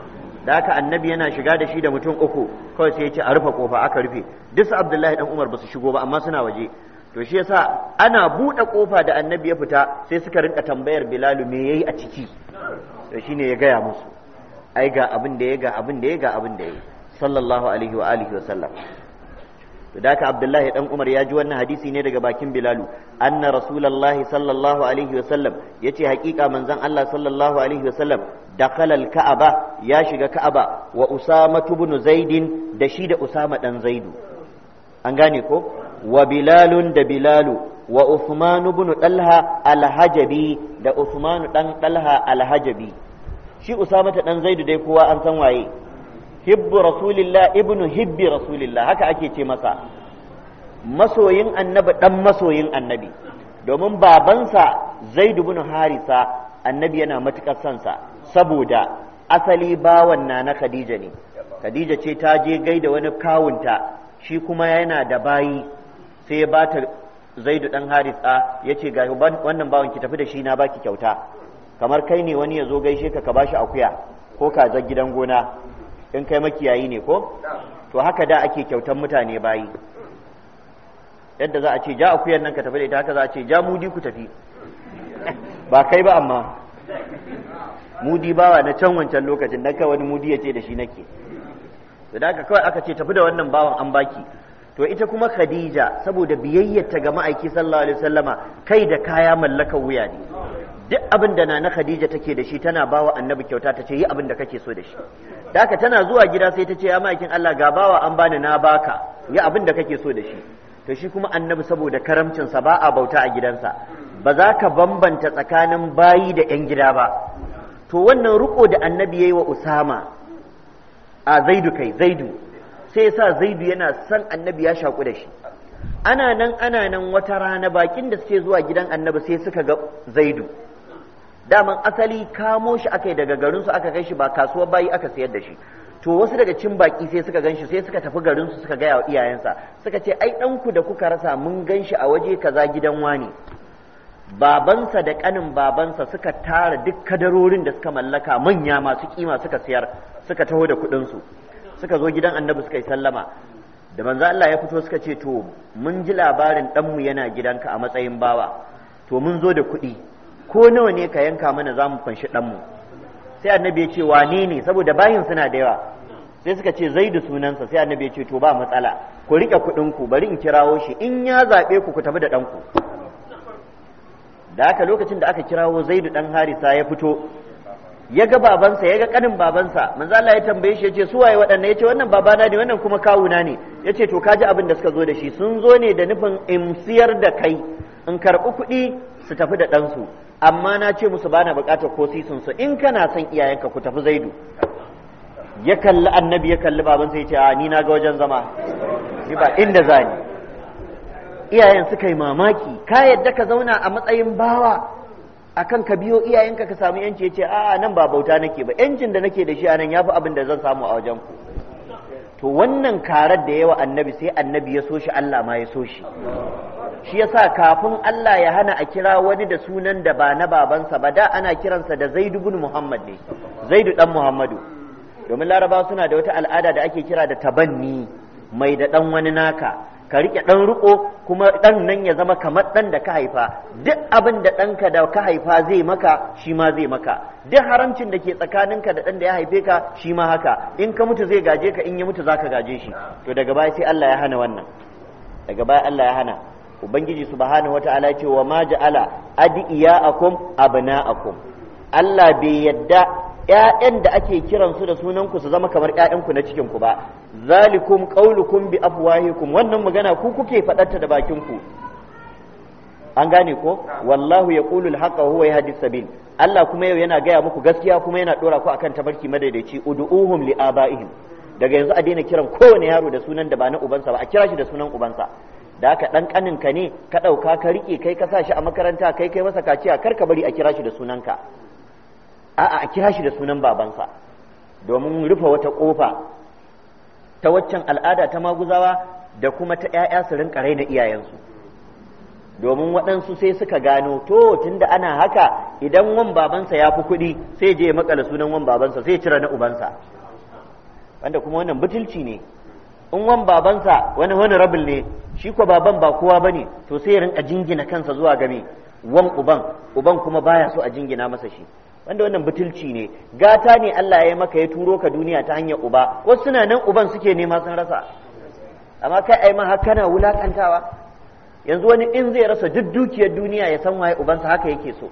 da haka annabi yana shiga da shi da mutum uku kawai sai ya ce a rufe kofa, aka rufe. Duk su Abdullahi dan Umar ba su shigo ba amma suna waje. To shi yasa ana buɗe kofa da annabi ya fita sai suka rinka tambayar Bilalu me yayi a ciki. To shine ya gaya musu ai ga abin da ya ga abin da ya ga abin da ya sallallahu alaihi wa alihi wa sallam. To da haka Abdullahi dan Umar ya ji wannan hadisi ne daga bakin Bilalu, anna Rasulullahi sallallahu alaihi wa sallam yace hakika manzon Allah sallallahu alaihi wa sallam dakhala al-Ka'aba ya shiga Ka'aba wa Usama ibn Zaid da shi da Usama dan Zaidu. An gane ko? Wa Bilalun da Bilalu wa Uthman ibn Talha al-Hajabi da Uthman dan Talha al-Hajabi. Shi Usama ta dan Zaidu dai kowa an san waye. Hibbu Rasulillah ibnu hibbi Rasulillah, haka ake ce masa, masoyin annabi dan masoyin annabi, domin babansa Zaid ibn Harisa annabi yana matukar sansa saboda asali bawan na na Khadija ne. Khadija ce ta je gaida wani kawunta, shi kuma yana da bayi, sai ya bata Zaid dan Harisa yace ga wannan bawan ki tafi da shi na baki kyauta, kamar kai ne wani ya zo gaishe ka ka bashi akuya ko kazar gidan gona in kai makiyayi ne ko? To haka da ake kyautan mutane bayi, yadda za a ce ja akuyar nan ka tafi da ita, haka za a ce ja mudi ku tafi ba kai ba, amma mudi bawa na can wancan lokacin dan kai wani mudi ya ce da shi nake. To da haka kawai aka ce tafi da wannan bawan an baki. To ita kuma Khadija saboda biyayyarta ga ma'aiki sallallahu alaihi wasallama kai da kaya mallakar wuya ne, duk abin da na Khadija take da shi tana bawa annabi kyauta, ta ce yi abin da kake so da shi. Da haka tana zuwa gida sai ta ce ya ma'aikin Allah ga bawa an bani na baka, yi abin da kake so da shi. To shi kuma annabi saboda karamcinsa ba a bauta a gidansa, ba za ka bambanta tsakanin bayi da 'yan gida ba. To wannan riko da annabi ya yi wa Usama a Zaidu kai Zaidu sai sa Zaidu yana son annabi ya shaku da shi. Ana nan ana nan wata rana bakin da suke zuwa gidan annabi sai suka ga Zaidu. Daman asali kamo shi aka yi daga garinsu aka kai shi ba kasuwar bayi aka sayar da shi. To wasu daga cin baki sai suka gan shi sai suka tafi garinsu suka gaya wa iyayensa suka ce ai ɗanku da kuka rasa mun gan shi a waje kaza gidan wani. Babansa da ƙanin babansa suka tara duk kadarorin da suka mallaka manya masu kima suka siyar suka taho da kuɗinsu suka zo gidan annabi suka yi sallama. Da manzo Allah ya fito suka ce to mun ji labarin ɗanmu yana gidanka a matsayin bawa, to mun zo da kuɗi, ko nawa ne ka yanka mana za mu fanshi ɗanmu. Sai annabi ya ce wane ne, saboda bayin suna da yawa. Sai suka ce Zaidu sunansa. Sai annabi ya ce to ba matsala, ku riƙe kuɗinku, bari in kirawo shi, in ya zaɓe ku ku tafi da ɗanku. Da haka lokacin da aka kirawo Zaidu ɗan Harisa ya fito, ya ga babansa, ya ga ƙanin babansa, manzo Allah ya tambaye shi ya ce su waye waɗannan? Ya ce wannan babana ne, wannan kuma kawuna ne. Ya ce to kaji abin da suka zo da shi, sun zo ne da nufin in siyar da kai in karɓi kuɗi su tafi da ɗansu, amma na ce musu bana buƙatar ko sisin su, in kana son iyayenka ku tafi Zaidu. Ya kalli annabi ya kalli babansa ya ce a ni na ga wajen zama, ni ba inda zani. Iyayen suka yi mamaki, ka yadda ka zauna a matsayin bawa akan ka biyo iyayenka ka samu yanci? Ya ce a'a nan ba bauta nake ba, yancin da nake da shi anan yafi abin da zan samu a wajen ku. To wannan karar da yawa annabi sai annabi ya so shi, Allah ma ya so shi. Shi yasa kafin Allah ya hana a kira wani da sunan da ba na babansa ba, da ana kiransa da Zaidu bin Muhammad ne, Zaidu dan Muhammadu. Domin Larabawa suna da wata al'ada da ake kira da tabanni, mai da dan wani naka, ka rike dan riko kuma dan nan ya zama kamar dan da ka haifa, duk abin da ɗanka da ka haifa zai maka shi ma zai maka, duk haramcin da ke tsakaninka da dan da ya haife ka shi ma haka, in ka mutu zai gaje ka, in ya mutu zaka gaje shi. To daga baya sai Allah ya hana wannan, daga baya Allah ya hana. Ubangiji subhanahu wataala ya ce wa ma ja'ala adiyaakum abna'akum, Allah bai yadda ƴaƴan da ake kiransu da sunanku su zama kamar ƴaƴanku na cikinku ba. Zalikum qaulukum bi afwahikum, wannan magana ku kuke faɗarta da bakinku. An gane ko? Wallahu yaqulu al-haqqa wa huwa yahdi sabil. Allah kuma yau yana gaya muku gaskiya kuma yana dora ku akan tabarki madaidaici. Ud'uhum li abaihim. Daga yanzu a daina kiran kowane yaro da sunan da ba na ubansa ba, a kira shi da sunan ubansa. Da haka dan kanin ka ne ka dauka ka rike kai ka sa shi a makaranta kai kai masa kaciya, kar ka bari a kira shi da sunanka. A'a, a kira shi da sunan babansa, domin rufe wata kofa ta waccan al'ada ta maguzawa da kuma ta ƴaƴa su rinka raina iyayensu. Domin waɗansu sai suka gano to tunda ana haka, idan wan babansa ya fi kuɗi sai je ya makala sunan wan babansa sai cire na ubansa, wanda kuma wannan butulci ne. In wan babansa wani wani rabul ne, shi ko baban ba kowa bane, to sai ya rinka jingina kansa zuwa game wan uban, uban kuma baya so a jingina masa shi, wanda wannan butulci ne. Gata ne Allah ya maka, ya turo ka duniya ta hanyar uba, wasu suna nan uban suke nema sun rasa, amma kai ai ma haka kana wulakantawa. Yanzu wani in zai rasa duk dukiyar duniya ya san waye ubansa, haka yake so.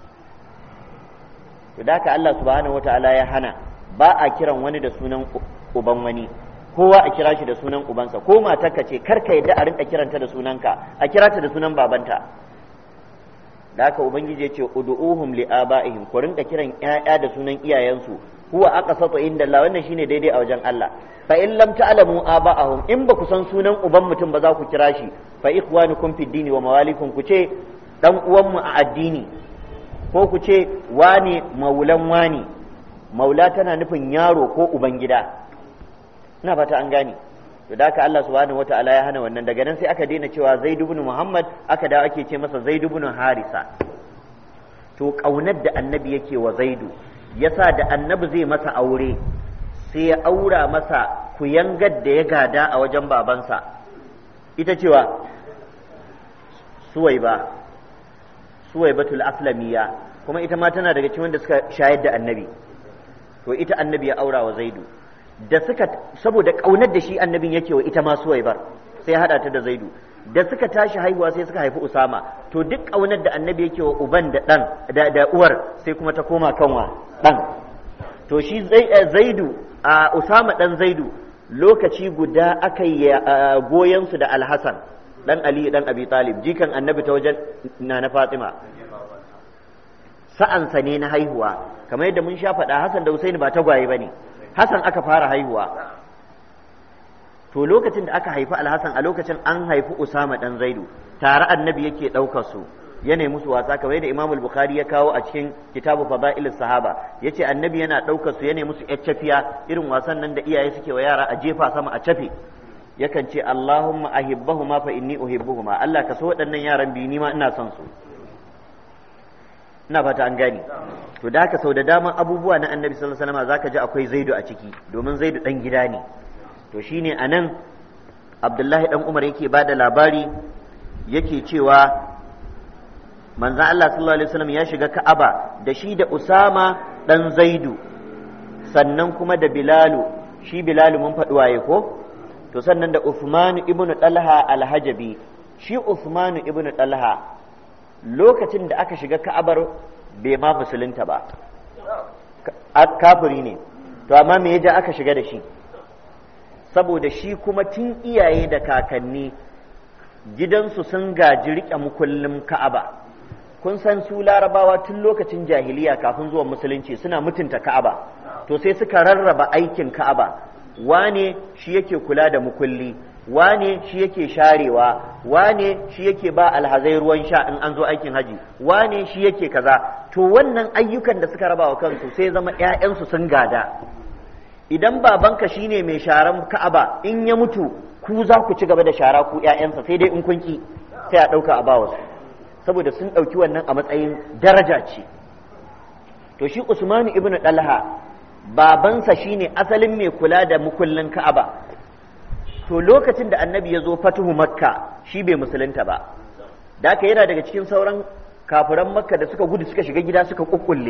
To da haka Allah subhanahu wataala ya hana, ba a kiran wani da sunan uban wani, kowa a kira shi da sunan ubansa. Ko matarka ce kar ka yadda a rinka kiranta da sunanka, a kira ta da sunan babanta. Da haka ubangiji ya ce ud'uhum li abaihim, ku rinka kiran ƴaƴa da sunan iyayensu, huwa aqsatu inda Allah, wannan shine daidai a wajen Allah. Fa in lam ta'lamu aba'ahum, in ba ku san sunan uban mutum ba za ku kira shi, fa ikhwanukum fid dini wa mawalikum, ku ce dan uwanmu a addini, ko ku ce wani maulan wani. Maula tana nufin yaro ko uban gida, ina fata an gane. To da haka Allah subhanahu wataala ya hana wannan. Daga nan sai aka daina cewa Zaid ibn Muhammad, aka dawo ake ce masa Zaid ibn Harisa. To kaunar da annabi yake wa Zaidu yasa da annabi zai masa aure sai ya aura masa kuyangar da ya gada a wajen babansa, ita cewa Suwaiba, Suwaibatul Aslamiyya, kuma ita ma tana daga cikin wanda suka shayar da annabi. To ita annabi ya aura wa Zaidu, da suka saboda kaunar da shi annabin yake wa ita ma Suwaibar, sai ya hada ta da Zaidu. Da suka tashi haihuwa sai suka haifi Usama. To duk kaunar da annabi yake wa uban da dan da, da uwar sai kuma ta koma kanwa dan. To shi Zaidu a Usama dan Zaidu lokaci guda aka yi goyon su da Al-Hasan dan Ali dan Abi Talib, jikan annabi ta wajen Nana Fatima, sa'ansa ne na haihuwa. Kamar yadda mun sha faɗa, Hassan da Husaini ba tagwaye bane, Hassan aka fara haihuwa. To lokacin da aka haifi Al-Hasan, a lokacin an haifi Usama dan Zaidu, tare annabi yake ɗaukar su, yana musu wasa, kamar yadda Imam Bukhari ya kawo a cikin Kitabu Fadailus Sahaba, yace annabi yana ɗaukar su, yana musu yaccafiya, irin wasan nan da iyaye suke wa yara, a jefa sama a cafe. Yakan ce Allahumma ahibbahuma fa inni uhibbuhuma, Allah ka so waɗannan yaran biyu, ni ma ina son su. Ina fata an gane. To da haka sau da dama abubuwa na annabi sallallahu alaihi wasallam zaka ji akwai Zaidu a ciki, domin Zaidu dan gida ne. To shine anan Abdullahi dan Umar yake bada labari, yake cewa manzo Allah sallallahu alaihi wasallam ya shiga Ka'aba da shi da Usama dan Zaidu, sannan kuma da Bilalu, shi Bilalu mun faɗi waye ko? To sannan da Uthman ibn Talha al-Hajabi, shi Uthman ibn Talha lokacin da aka shiga Ka'abar bai ma musulunta ba, kafiri ne. To amma me ya ja aka shiga da shi? Saboda shi kuma tun iyaye da kakanni gidansu sun gaji riƙe mukullin Ka'aba. Kun san su Larabawa tun lokacin jahiliya kafin zuwan musulunci suna mutunta Ka'aba, to sai suka rarraba aikin Ka'aba. Wane shi yake kula da mukulli, wane shi yake sharewa, wane shi yake ba alhazai ruwan sha in an zo aikin haji, wane shi yake kaza. To wannan ayyukan da suka raba wa kansu sai zama ƴaƴansu sun gada. Idan babanka shine mai sharan Ka'aba, in ya mutu ku za ku ci gaba da shara ku ƴaƴansa, sai dai in kun ki sai a ɗauka a ba wasu, saboda sun ɗauki wannan a matsayin daraja ce. To shi Usman ibn Talha babansa shine asalin mai kula da mukullin Ka'aba. To lokacin da annabi ya zo fatuhu Makka shi bai musulunta ba, da haka yana daga cikin sauran kafiran Makka da suka gudu suka shiga gida suka kukkulle.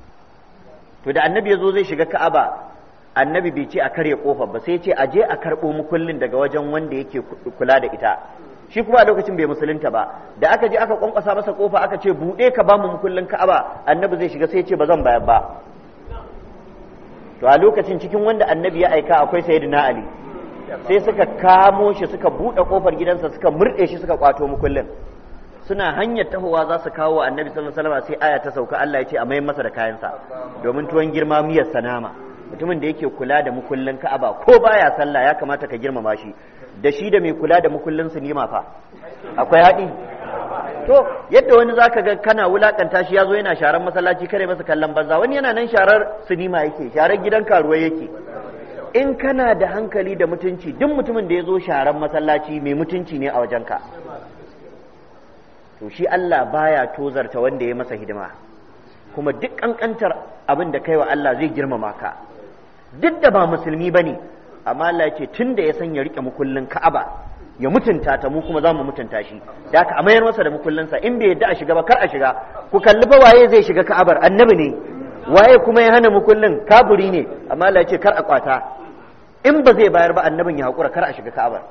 To da annabi ya zo zai shiga Ka'aba, annabi bai ce a karya kofar ba, sai ce a je a karɓo mukullin daga wajen wanda yake kula da ita. Shi kuma a lokacin bai musulunta ba, da aka je aka kwankwasa masa kofa aka ce buɗe ka ba mu mukullin Ka'aba, annabi zai shiga sai ce ba zan bayar ba. To a lokacin cikin wanda annabi ya aika akwai sayyidina Ali, sai suka kamo shi suka buɗe kofar gidansa suka murɗe shi suka kwato mukullin. Suna hanyar tahowa za su kawo annabi sallallahu alaihi wasallam, sai aya ta sauka, Allah ya ce a mayar masa da kayansa, domin tuwon girma miyar sanama. Mutumin da yake kula da mukullin Ka'aba ko baya sallah ya kamata ka girmama shi, da shi da mai kula da mukullin sinima fa akwai haɗi. To yadda wani zaka ga kana wulakanta shi yazo yana sharar masallaci kare masa kallon banza, wani yana nan sharar sinima yake, sharar gidan karuwa yake. In kana da hankali da mutunci, duk mutumin da yazo sharar masallaci mai mutunci ne a wajenka. To shi Allah baya tozarta wanda ya masa hidima, kuma duk kankantar abin da kai wa Allah zai girmama ka. duk da ba musulmi bane amma Allah ya ce tunda ya san ya rike mukullin Ka'aba ya mutunta ta mu kuma za mu mutunta shi da haka a mayar masa da mukullinsa in bai yadda a shiga ba kar a shiga ku kalli fa waye zai shiga Ka'abar annabi ne waye kuma ya hana mukullin kafiri ne amma Allah ya ce kar a kwata in ba zai bayar ba annabin ya hakura kar a shiga Ka'abar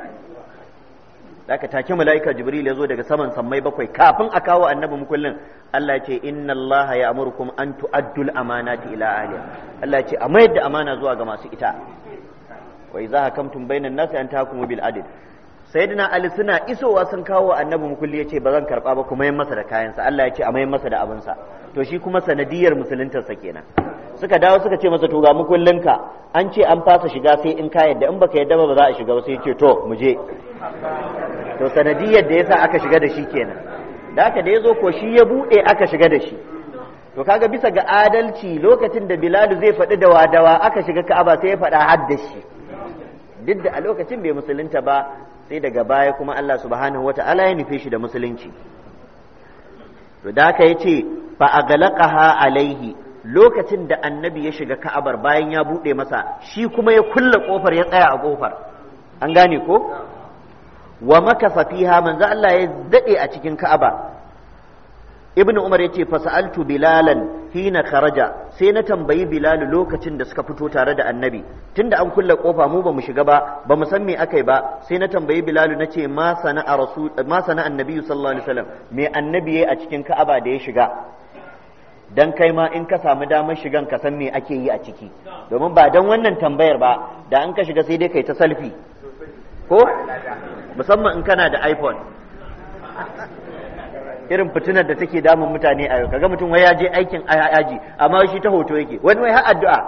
Daka take mala'ika Jibril ya zo daga saman sammai bakwai kafin a kawo annabi mukullin Allah ya ce inna Allah ya amurkum an tu'addul amanati ila ahliha Allah ya ce a mayar da amana zuwa ga masu ita wa idza hakamtum bainan nasi an tahkumu bil adl sayyidina Ali suna isowa sun kawo annabi mukulli yace ba zan karba ba kuma yin masa da kayansa Allah ya ce a mayar masa da abinsa to shi kuma sanadiyar musuluntarsa kenan suka dawo suka ce masa to ga mukullinka an ce an fasa shiga sai in ka yadda in baka yadda ba ba za a shiga ba sai ce to mu je to sanadiyar da yasa aka shiga da shi kenan da haka da yazo ko shi ya bude aka shiga da shi to kaga bisa ga adalci lokacin da Bilal zai faɗi da wadawa aka shiga Ka'aba sai ya faɗa hadda shi duk da a lokacin bai musulunta ba sai daga baya kuma Allah subhanahu wata'ala ya nufe shi da musulunci to da haka yace fa aghlaqaha alaihi lokacin da annabi ya shiga Ka'abar bayan ya bude masa shi kuma ya kulle kofar ya tsaya a kofar an gane ko wa makasa fiha manzo Allah ya dade a cikin Ka'aba ibnu Umar yace fa sa'altu bilalan hina kharaja sai na tambayi Bilal lokacin da suka fito tare da annabi tunda an kulle kofa mu ba mu shiga ba ba mu san me akai ba sai na tambayi Bilal nace ma sana'a rasul ma sana'a annabi sallallahu alaihi wasallam me annabi yayi a cikin Ka'aba da ya shiga dan kai ma in ka samu damar shigan ka san me ake yi a ciki domin ba dan wannan tambayar ba da an ka shiga sai dai kai ta selfie ko musamman in kana da iPhone irin fitinar da take damun mutane a yau kaga mutum wai ya je aikin aji amma shi ta hoto yake wani wai har addu'a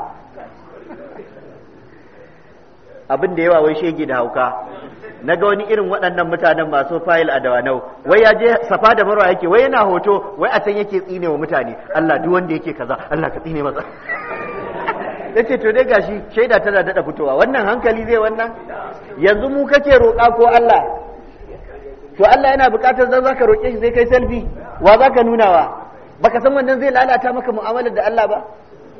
abin da yawa wai shege da hauka naga wani irin waɗannan mutanen masu fayil a dawanau wai ya je safa da marwa yake wai yana hoto wai a can yake tsine wa mutane Allah duk wanda yake kaza Allah ka tsine masa yace to dai gashi shaida tana dada fitowa wannan hankali zai wannan yanzu mu kake roƙa ko Allah to Allah yana buƙatar zan zaka roƙe shi sai kai selfie wa zaka nuna wa baka san wannan zai lalata maka mu'amalar da Allah ba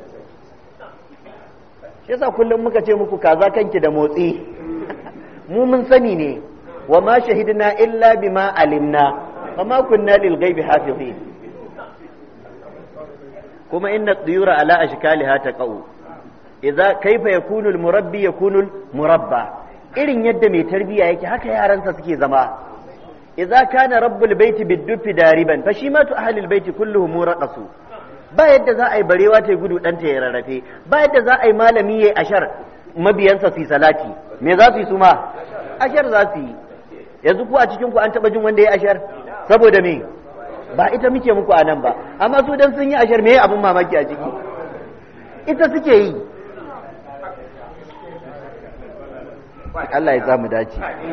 shi yasa kullum muka ce muku kaza kanki da motsi mu mun sani ne wa ma shahidna illa bima alimna wa ma kunna lil ghaibi hafizin kuma inna at-tuyura ala ashkaliha taqau idza kaifa yakunu al-murabbi yakunu al-murabba irin yadda mai tarbiya yake haka yaransa suke zama idza kana rabbul baiti bid-dufi dariban fa shimatu ahli al-baiti kulluhum raqasu ba yadda za a yi barewa ta gudu danta ya rarrafe ba yadda za a yi malami yayi ashar mabiyansa su salati me za su yi su ma ashar za su yi yanzu ku a cikin ku an taba jin wanda yayi ashar saboda me ba ita muke muku a nan ba amma su dan sun yi ashar me abin mamaki a ciki ita suke yi Allah ya zamu dace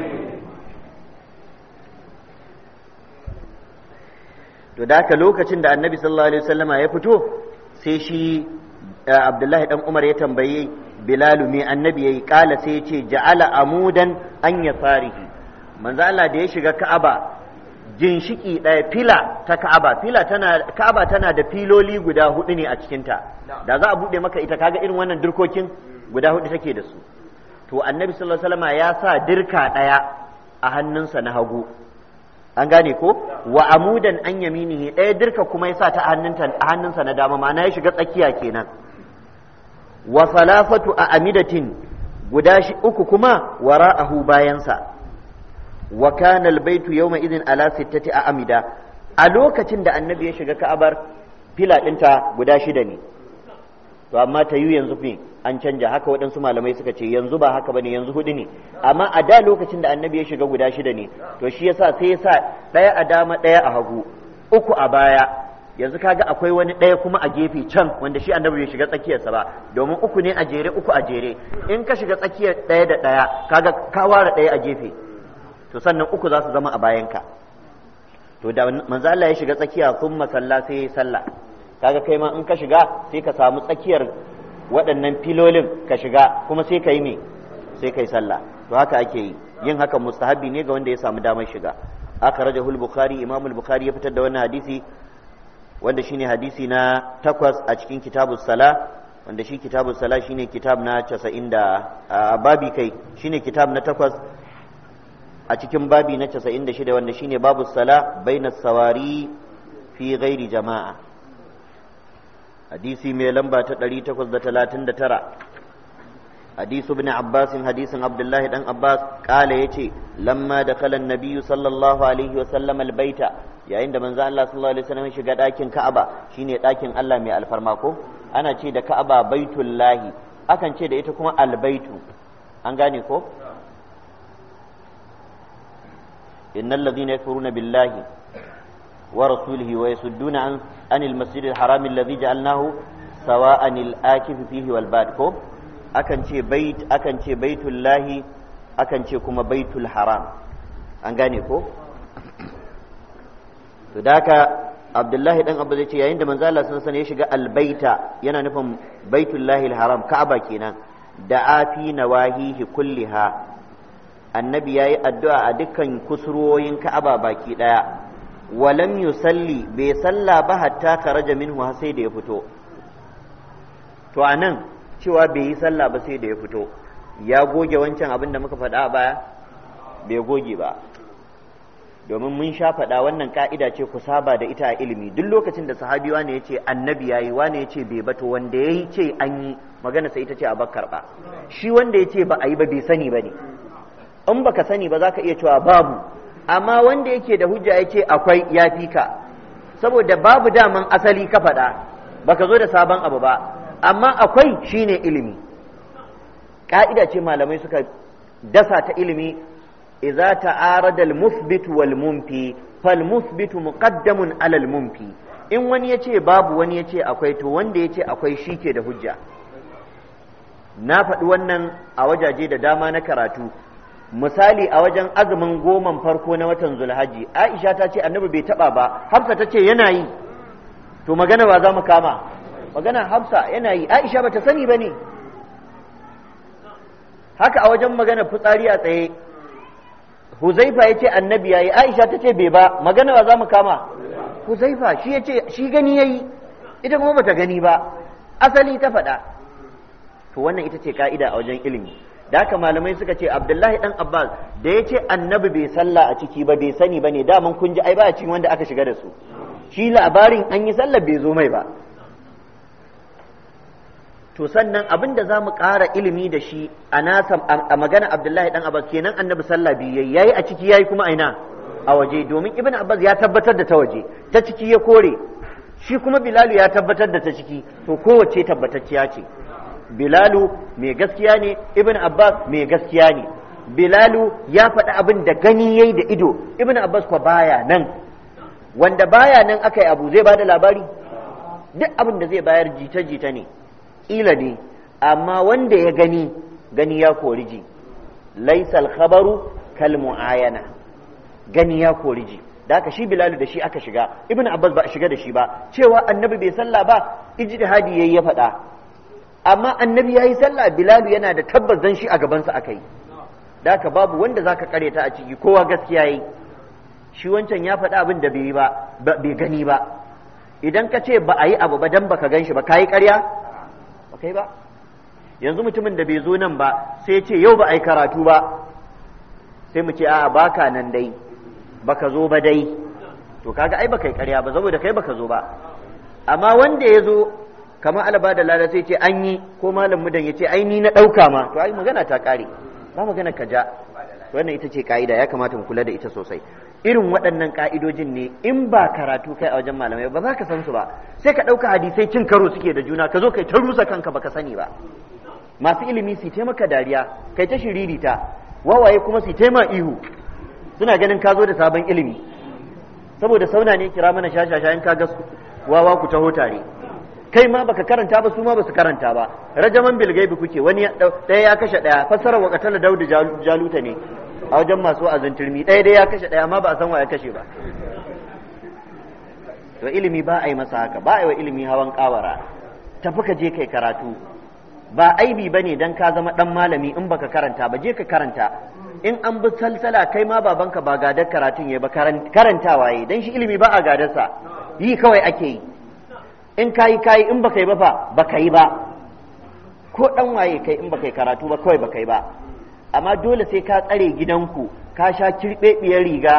to da haka lokacin da annabi sallallahu alaihi wasallama ya fito sai shi Abdullahi dan Umar ya tambaye Bilal me annabi yayi kala sai ya ce ja'ala amudan an yasarihi manzo Allah da ya shiga Ka'aba ginshiki ɗaya fila ta Ka'aba fila tana Ka'aba tana da filoli guda hudu ne a cikin ta da za a bude maka ita kaga irin wannan dirkokin guda hudu take da su to annabi sallallahu alaihi wasallama ya sa dirka ɗaya a hannunsa na hagu an gane ko wa amudan an yaminihi ɗaya dirka kuma ya sa ta a hannunsa na dama ma'ana ya shiga tsakiya kenan wa salafatu a amidatin guda shi uku kuma wara'ahu bayansa wa kana albaytu yawma idin ala sittati a amida a lokacin da annabi ya shiga ka'abar fila ɗinta guda shida ne to amma ta yi yanzu fi an canja haka waɗansu malamai suka ce yanzu ba haka bane yanzu hudu ne amma a da lokacin da annabi ya shiga guda shida ne to shi yasa sai ya sa ɗaya a dama ɗaya a hagu uku a baya yanzu kaga akwai wani ɗaya kuma a gefe can wanda shi annabi bai shiga tsakiyarsa ba domin uku ne a jere uku a jere in ka shiga tsakiyar ɗaya da ɗaya kaga ka ware ɗaya a gefe to sannan uku za su zama a bayanka to da manzo Allah ya shiga tsakiya sun masalla sai ya sallah kaga kai ma in ka shiga sai ka samu tsakiyar waɗannan filolin ka shiga kuma sai ka yi me sai ka yi sallah to haka ake yi yin haka mustahabi ne ga wanda ya samu damar shiga akhrajahu al-bukhari imam al-bukhari ya fitar da wannan hadisi wanda shine hadisi na takwas a cikin kitabus sala wanda shi kitabu sala shine kitab na casa'in da babi kai shine kitab na takwas a cikin babi na casa'in da shida wanda shine babu sala baina sawari fi ghairi jama'a. hadisi mai lamba ta ɗari takwas da talatin da tara hadisu ibn Abbas hadisin Abdullahi dan Abbas kala yace lamma dakhala an-nabiy sallallahu alaihi wa sallam al-baita yayin da manzo Allah sallallahu alaihi wasallam shiga dakin Ka'aba shine dakin Allah mai alfarma ko ana ce da Ka'aba baitullahi akan ce da ita kuma al-baitu an gane ko innal ladhina yakfuruna billahi wa rasulihi wa yasudduna an anil masjidil haram alladhi ja'alnahu sawa'an al-akif fihi wal bad ko akan ce bait akan ce baitullahi akan ce kuma baitul haram an gane ko to da haka Abdullahi dan Abba zai ce yayin da manzo Allah sun sani ya shiga albaita yana nufin baitullahi alharam Ka'aba kenan da afi nawahihi kulliha annabi yayi addu'a a dukkan kusurwoyin Ka'aba baki daya walam yusalli bai salla ba hatta kharaja minhu har sai da ya fito to anan cewa bai yi sallah ba sai da ya fito ya goge wancan abin da muka faɗa a baya bai goge ba domin mun sha faɗa wannan ka'ida ce ku saba da ita a ilimi duk lokacin da sahabi wane ya ce annabi yayi wane ya ce bai ba to wanda ya ce an yi magana sai ita ce a bakkar ba shi wanda ya ce ba a yi ba bai sani ba ne in baka sani ba za ka iya cewa babu amma wanda yake da hujja ya ce akwai ya fi ka saboda babu daman asali ka faɗa baka zo da sabon abu ba amma akwai shine ilimi ka'ida ce malamai suka dasa ta ilimi idza ta'arada al-muthbit wal munfi fal muthbit muqaddamun ala al-munfi in wani yace babu wani yace akwai to wanda yace akwai shike da hujja na faɗi wannan a wajaje da dama na karatu misali a wajen azumin goman farko na watan zulhaji Aisha ta ce annabi bai taba ba Hafsa ta ce yana yi to magana ba za mu kama magana Hafsa yana yi Aisha bata sani bane haka a wajen magana fitsari a tsaye Huzaifa yace annabi yayi Aisha tace bai ba magana ba za mu kama Huzaifa shi yace shi gani yayi ita kuma bata gani ba asali ta faɗa to wannan ita ce ka'ida a wajen ilimi da haka malamai suka ce Abdullahi dan Abbas da yace annabi bai sallah a ciki ba bai sani bane daman kun ji ai ba a cikin wanda aka shiga da su shi labarin an yi sallah bai zo mai ba to sannan abin da za mu ƙara ilimi da shi a nasa a magana Abdullahi dan Abbas kenan annabi sallah biyu yayi yayi a ciki yayi kuma aina a waje domin Ibn Abbas ya tabbatar da ta waje ta ciki ya kore shi kuma Bilalu ya tabbatar da ta ciki to kowace tabbatacciya ce Bilalu mai gaskiya ne Ibn Abbas mai gaskiya ne Bilalu ya faɗi abin da gani yayi da ido Ibn Abbas kwa baya nan wanda baya nan aka yi abu zai bada labari duk abin da zai bayar jita-jita ne ƙila ne amma wanda ya gani gani ya kori ji laisal khabaru kal mu'ayana gani ya kori ji da haka shi Bilalu da shi aka shiga Ibn Abbas ba a shiga da shi ba cewa annabi bai sallah ba ijtihadi yayi ya faɗa amma annabi yayi sallah Bilalu yana da tabbas dan shi a gaban sa akai da haka babu wanda zaka kareta a ciki kowa gaskiya yayi shi wancan ya faɗa abin da bai yi ba bai gani ba idan ka ce ba a yi abu ba dan baka gan shi ba kayi ƙarya ba kai ba yanzu mutumin da bai zo nan ba sai ce yau ba a yi karatu ba sai mu ce a'a baka nan dai baka zo ba dai to kaga ai baka yi ƙarya ba saboda kai baka zo ba amma wanda ya zo kamar alaba da lada sai ce an yi ko malam mudan ya ce ai ni na ɗauka ma to ai magana ta ƙare ba magana ka ja wannan ita ce ka'ida ya kamata mu kula da ita sosai irin waɗannan ka'idojin ne in ba karatu kai a wajen malamai ba za ka san su ba sai ka ɗauka hadisai cin karo suke da juna ka zo kai ta rusa kanka baka sani ba masu ilimi su taimaka dariya kai ta shiririta wawaye kuma su taima ihu suna ganin ka zo da sabon ilimi saboda sauna ne kira mana shashasha in ka ga wawa ku taho tare kai ma baka karanta ba su ma basu karanta ba rajaman bilgaibi kuke wani ɗaya ya kashe ɗaya fassara wa qatala daudu jaluta ne a wajen masu wa'azin turmi ɗaya dai ya kashe ɗaya amma ba a san wa ya kashe ba to ilimi ba a yi masa haka ba a yi wa ilimi hawan kawara tafi ka je kai karatu ba aibi bane dan ka zama dan malami in baka karanta ba je ka karanta in an bi salsala kai ma babanka ba gadar karatun yayi ba karantawa yayi dan shi ilimi ba a gadarsa yi kawai ake yi in kayi kayi in baka yi ba fa baka yi ba ko dan waye kai in baka yi karatu ba kawai baka yi ba, amma dole sai ka tsare gidanku ka sha kirɓeɓiyar riga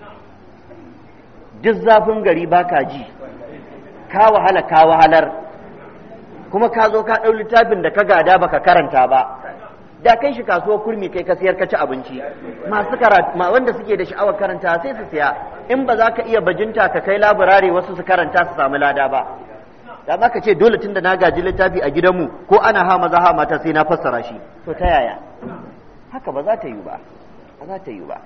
duk zafin gari baka ji, ka wahala ka wahalar, kuma ka zo ka ɗau littafin da ka gada baka karanta ba, da kai shi kasuwar kurmi kai ka siyar ka ci abinci. Masu karatu wanda suke da sha'awar karanta sai su siya, in ba za ka iya bajinta ka kai laburare wasu su karanta su samu lada ba. Da za ka ce dole tun da na gaji littafi a gidanmu ko ana ha maza ha mata sai na fassara shi, to ta yaya? Haka ba za ta yi ba, ba za ta yi ba.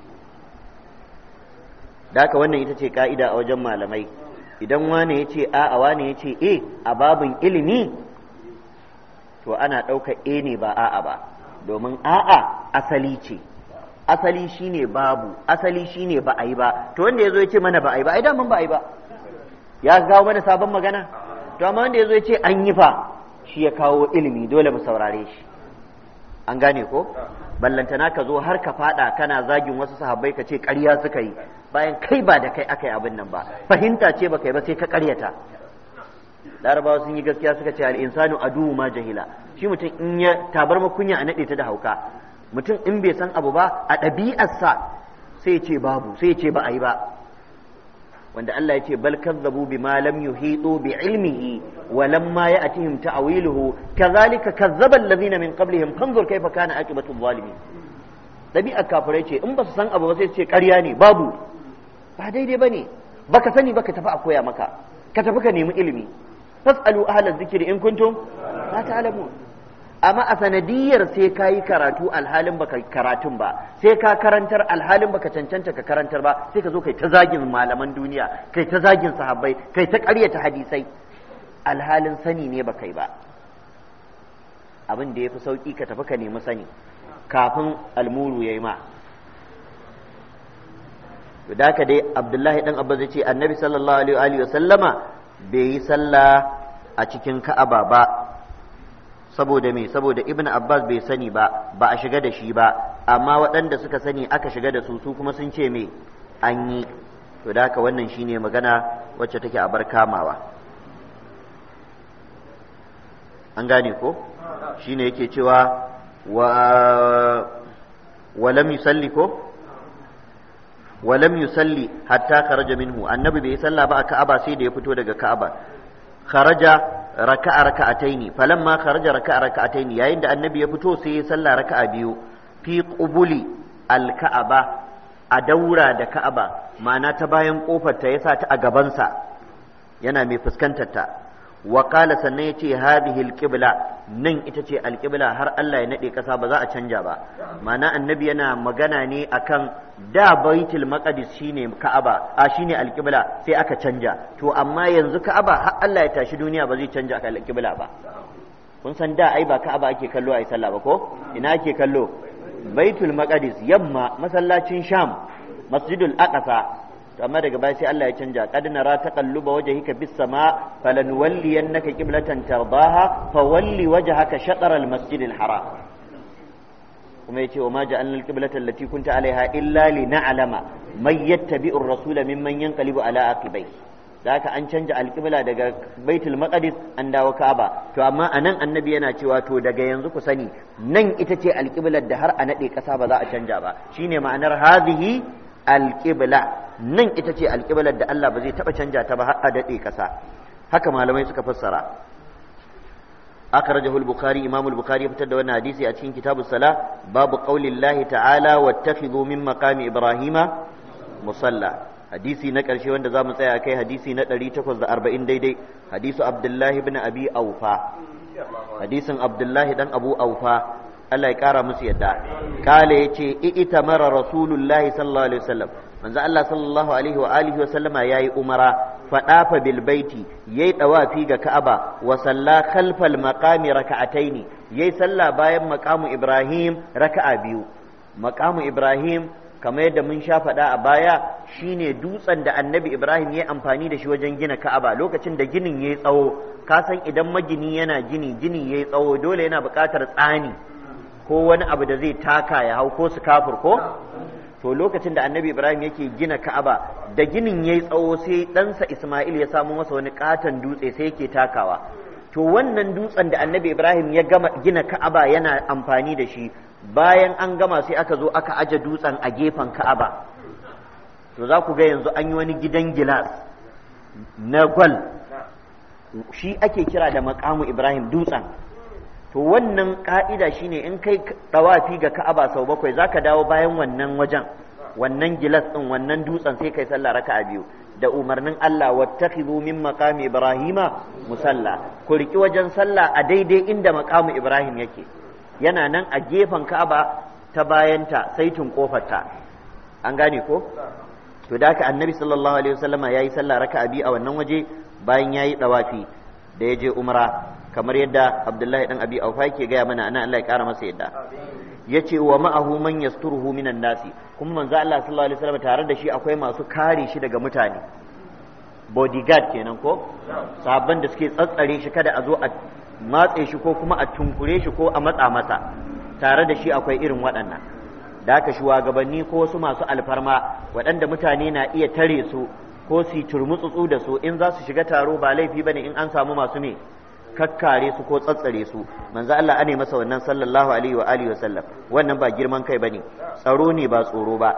Da haka wannan ita ce ka'ida a wajen malamai. Idan wane ya ce a'a wane ya ce e a babin ilimi, to ana ɗaukar e ne ba a'a ba, domin a'a asali ce, asali shine babu, asali shine ba a yi ba. To wanda ya zo ya ce mana ba a yi ba, ai daman ba a yi ba, ya kawo mana sabon magana. To amma wanda ya zo ya ce an yi fa, shi ya kawo ilimi, dole mu saurare shi. An gane ko? Ballantana ka zo har ka fada kana zagin wasu sahabbai ka ce ƙarya suka yi, bayan kai ba da kai aka yi abin nan ba, fahimta ce ba kai ba sai ka ƙaryata. Larabawa sun yi gaskiya suka ce al'insanu aduwu ma jahila, shi mutum in ya tabar makunya a naɗe ta da hauka, mutum in bai san abu ba a ɗabi'arsa sai ce babu, sai ce ba a yi ba. Wanda Allah ya ce bal kazzabu bima lam yuhitu bi ilmihi wa lamma ya'tihim ta'wiluhu kadhalika kazzaba alladhina min qablihim fanzur kayfa kana aqibatu adh-dhalimin. Dabi'ar kafirai ce in ba su san abu ba sai su ce ƙarya ne, babu, ba daidai bane, baka sani baka tafi a koya maka, ka tafi ka nemi ilimi. Fas'alu ahla dhikri in kuntum la ta'lamun. Amma a sanadiyar sai ka yi karatu alhalin baka karatun ba, sai ka karantar alhalin baka cancanta ka karantar ba, sai ka zo kai ta zagin malaman duniya, kai ta zagin sahabbai, kai ta ƙaryata hadisai, alhalin sani ne baka yi ba. Abin da ya fi sauƙi ka tafi ka nemi sani kafin almuru ya yi ma. Da haka dai Abdullahi ɗan Abbas ya ce annabi sallallahu alaihi wa sallama bai yi sallah a cikin Ka'aba ba. Saboda me? Saboda Ibn Abbas bai sani ba, ba a shiga da shi ba, amma waɗanda suka sani aka shiga da su, su kuma sun ce me an yi. To da haka wannan shine magana wacce take a bar kamawa. An gane ko? Shine yake cewa wa walam yusalli ko? Walam yusalli hatta kharaja minhu. Annabi bai salla ba a Ka'aba sai da ya fito daga Ka'aba. Kharaja raka'a raka'ataini falamma kharaja raka'a raka'ataini yayin da annabi ya fito sai ya salla raka'a biyu fi qubuli al-ka'aba a daura da ka'aba, ma'ana ta bayan kofar ta yasa ta a gaban sa yana mai fuskantar ta. Wa qala sannan yace hadhihi al-qibla, nan ita ce al-qibla har Allah ya nade kasa ba za a canja ba. Ma'ana annabi yana magana ne akan da baitul maqdis shine ka'aba, a shine al-qibla sai aka canja. To amma yanzu ka'aba har Allah ya tashi duniya ba zai canja al-qibla ba. Kun san da ai ba ka'aba ake kallo ai sallah ba ko? Ina ake kallo? Baitul maqdis, yamma masallacin Sham, Masjidul Aqsa. To amma daga baya sai Allah ya canja, qad nara taqalluba wajhika bis sama falanwalliyannaka qiblatan tardaha fawalli wajhaka shatr al masjidil haram. Kuma yace wa ma ja'alna al qiblata allati kunta alaiha illa lina'lama man yattabi'u ar-rasula mimman yanqalibu ala aqibai. Da haka an canja al-qibla daga Baitul Maqdis an dawo Ka'aba. To amma anan annabi yana cewa to daga yanzu ku sani nan ita ce al-qiblar da har a nade kasa ba za a canja ba. Shine ma'anar hadhihi al-qibla, nan ita ce al-qiblar da Allah ba zai taba canja ta ba har a dade kasa. Haka malamai suka fassara. أخرجه البخاري إمام البخاري فتد وانا حديثي أتين كتاب الصلاة باب قول الله تعالى واتخذوا من مقام إبراهيم مصلى. حديثي نكر شي وانا زامن سيا كي حديثي نتري تكوز أربعين دي دي حديث عبد الله بن أبي أوفا حديث عبد الله بن أبو أوفا الله يكارى مسيدا قال يتي ائتمر رسول الله صلى الله عليه وسلم manzo Allah sallallahu alaihi wa alihi wa sallama yayi umara fadafa bil baiti yayi dawafi ga Ka'aba wa salla khalfal maqami raka'ataini yayi salla bayan maqamu Ibrahim raka'a biyu. Maqamu Ibrahim kamar yadda mun sha fada a baya shine dutsen da Annabi Ibrahim yayi amfani da shi wajen gina Ka'aba lokacin da ginin yayi tsawo. Ka san idan magini yana gini gini yayi tsawo dole yana buƙatar tsani ko wani abu da zai taka ya hau ko su kafir ko to lokacin da annabi Ibrahim yake gina Ka'aba da ginin yayi tsawo sai ɗansa Isma'il ya samu masa wani katon dutse sai yake takawa to wannan dutsen da annabi Ibrahim ya gama gina Ka'aba yana amfani da shi, bayan an gama sai aka zo aka aje dutsen a gefen Ka'aba. To za ku ga yanzu an yi wani gidan gilas na gwal, shi ake kira da maqamu Ibrahim dutsen. To wannan ka'ida shine in kai dawafi ga Ka'aba sau bakwai zaka dawo bayan wannan wajen, wannan gilas din wannan dutsen sai kai sallah raka'a biyu da umarnin Allah, wattakhidhu min maqami Ibrahima musalla, ku riki wajen sallah a daidai inda maqamu Ibrahim yake, yana nan a gefen Ka'aba ta bayanta saitin kofarta. An gane ko? To da haka annabi sallallahu alaihi wasallama yayi sallah raka'a biyu a wannan waje bayan yayi dawafi da yaje umra, kamar yadda Abdullahi dan Abi Aufa yake gaya mana ana Allah ya kara masa yadda yace wa ma'ahu man yasturuhu minan nasi, kuma manzo Allah sallallahu alaihi wasallam tare da shi akwai masu kare shi daga mutane, bodyguard kenan ko, sahabban da suke tsatsare shi kada a zo a matse shi ko kuma a tunkure shi ko a matsa masa, tare da shi akwai irin waɗannan. Da haka shugabanni ko wasu masu alfarma waɗanda mutane na iya tare su ko su turmutsutsu da su, in za su shiga taro ba laifi bane in an samu masu ne kakkare su ko tsatsare su. Manzo Allah ane masa wannan sallallahu alaihi wa alihi wa sallam, wannan ba girman kai bane, tsaro ne ba tsoro ba.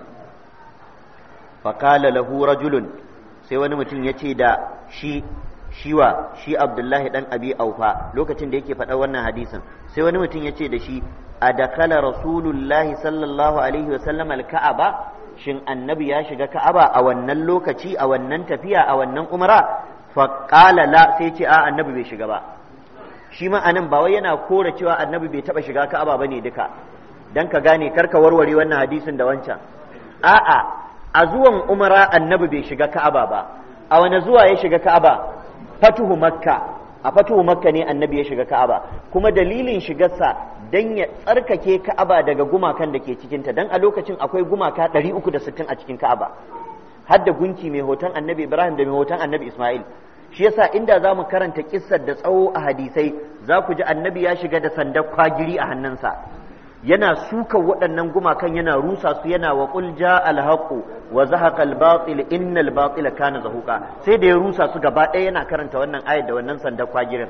fa qala lahu rajulun, sai wani mutum yace da shi shiwa shi Abdullahi dan Abi Aufa lokacin da yake faɗa wannan hadisin, sai wani mutum yace da shi adakala rasulullahi sallallahu alaihi wa sallam al-ka'aba, shin annabi ya shiga Ka'aba a wannan lokaci, a wannan tafiya, a wannan umra? faƙala la, sai ce a annabi bai shiga ba. Shi ma anan ba wai yana kora cewa annabi bai taɓa shiga Ka'aba bane duka, dan ka gane karka warware wannan hadisin da wancan. A'a, a zuwan umara annabi bai shiga Ka'aba ba. A wani zuwa ya shiga Ka'aba? Fatuhu Makka. A fatuhu Makka ne annabi ya shiga Ka'aba, kuma dalilin shigarsa dan ya tsarkake Ka'aba daga gumakan da ke cikinta, dan a lokacin akwai gumaka ɗari uku da sittin a cikin Ka'aba. Har da gunki mai hoton annabi Ibrahim da mai hoton annabi Ismail. Shi yasa inda za mu karanta kissar da tsawo a hadisai, za ku ji annabi ya shiga da sandar kwagiri a hannunsa, yana suka waɗannan gumakan, yana rusa su, yana wa qul jaa al-haqu wa zahaqa al-batil innal batila kana zahuqa. Sai da ya rusa su gaba ɗaya yana karanta wannan ayat da wannan sandar kwagirin.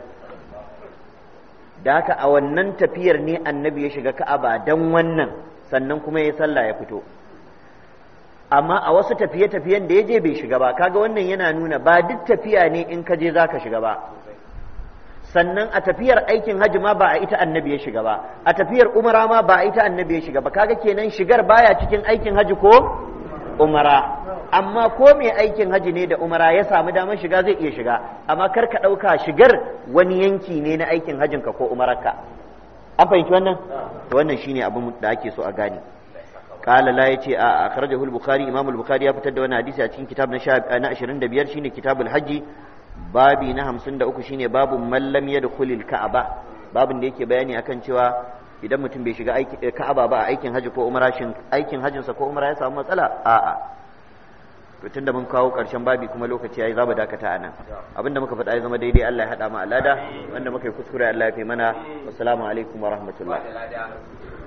Da haka a wannan tafiyar ne annabi ya shiga Ka'aba dan wannan, sannan kuma ya sallah ya fito. Amma a wasu tafiye-tafiyen da ya je bai shiga ba, kaga wannan yana nuna ba duk tafiya ne in ka je za ka shiga ba. Sannan a tafiyar aikin hajji ma ba a ita annabi ya shiga ba, a tafiyar umara ma ba a ita annabi ya shiga ba, kaga kenan shigar baya cikin aikin hajji ko umara. Amma ko mai aikin hajji ne da umara ya samu damar shiga zai iya shiga, amma kar ka ɗauka shigar wani yanki ne na aikin hajjinka ko umararka. An fahimci wannan? Wannan shine abin da ake so a gane. قال لا يتي أخرجه البخاري إمام البخاري يفتد وانا حديث أتين كتاب نشاب أنا أشرين دبير شيني كتاب الحج بابي نهم سند أكو شيني باب من لم يدخل الكعبة باب ديك بياني أكن شوا إذا متم بيشجع أي كعبة بقى أيكن حج كو عمرة شن أيكن حج سكو عمرة يسا مسألة آآ tun da mun kawo ƙarshen babi kuma lokaci yayi za mu dakata anan, abinda muka faɗa ya zama daidai Allah ya haɗa mu alada, wanda muka yi kuskure Allah ya fi mana. Assalamu alaikum wa rahmatullah.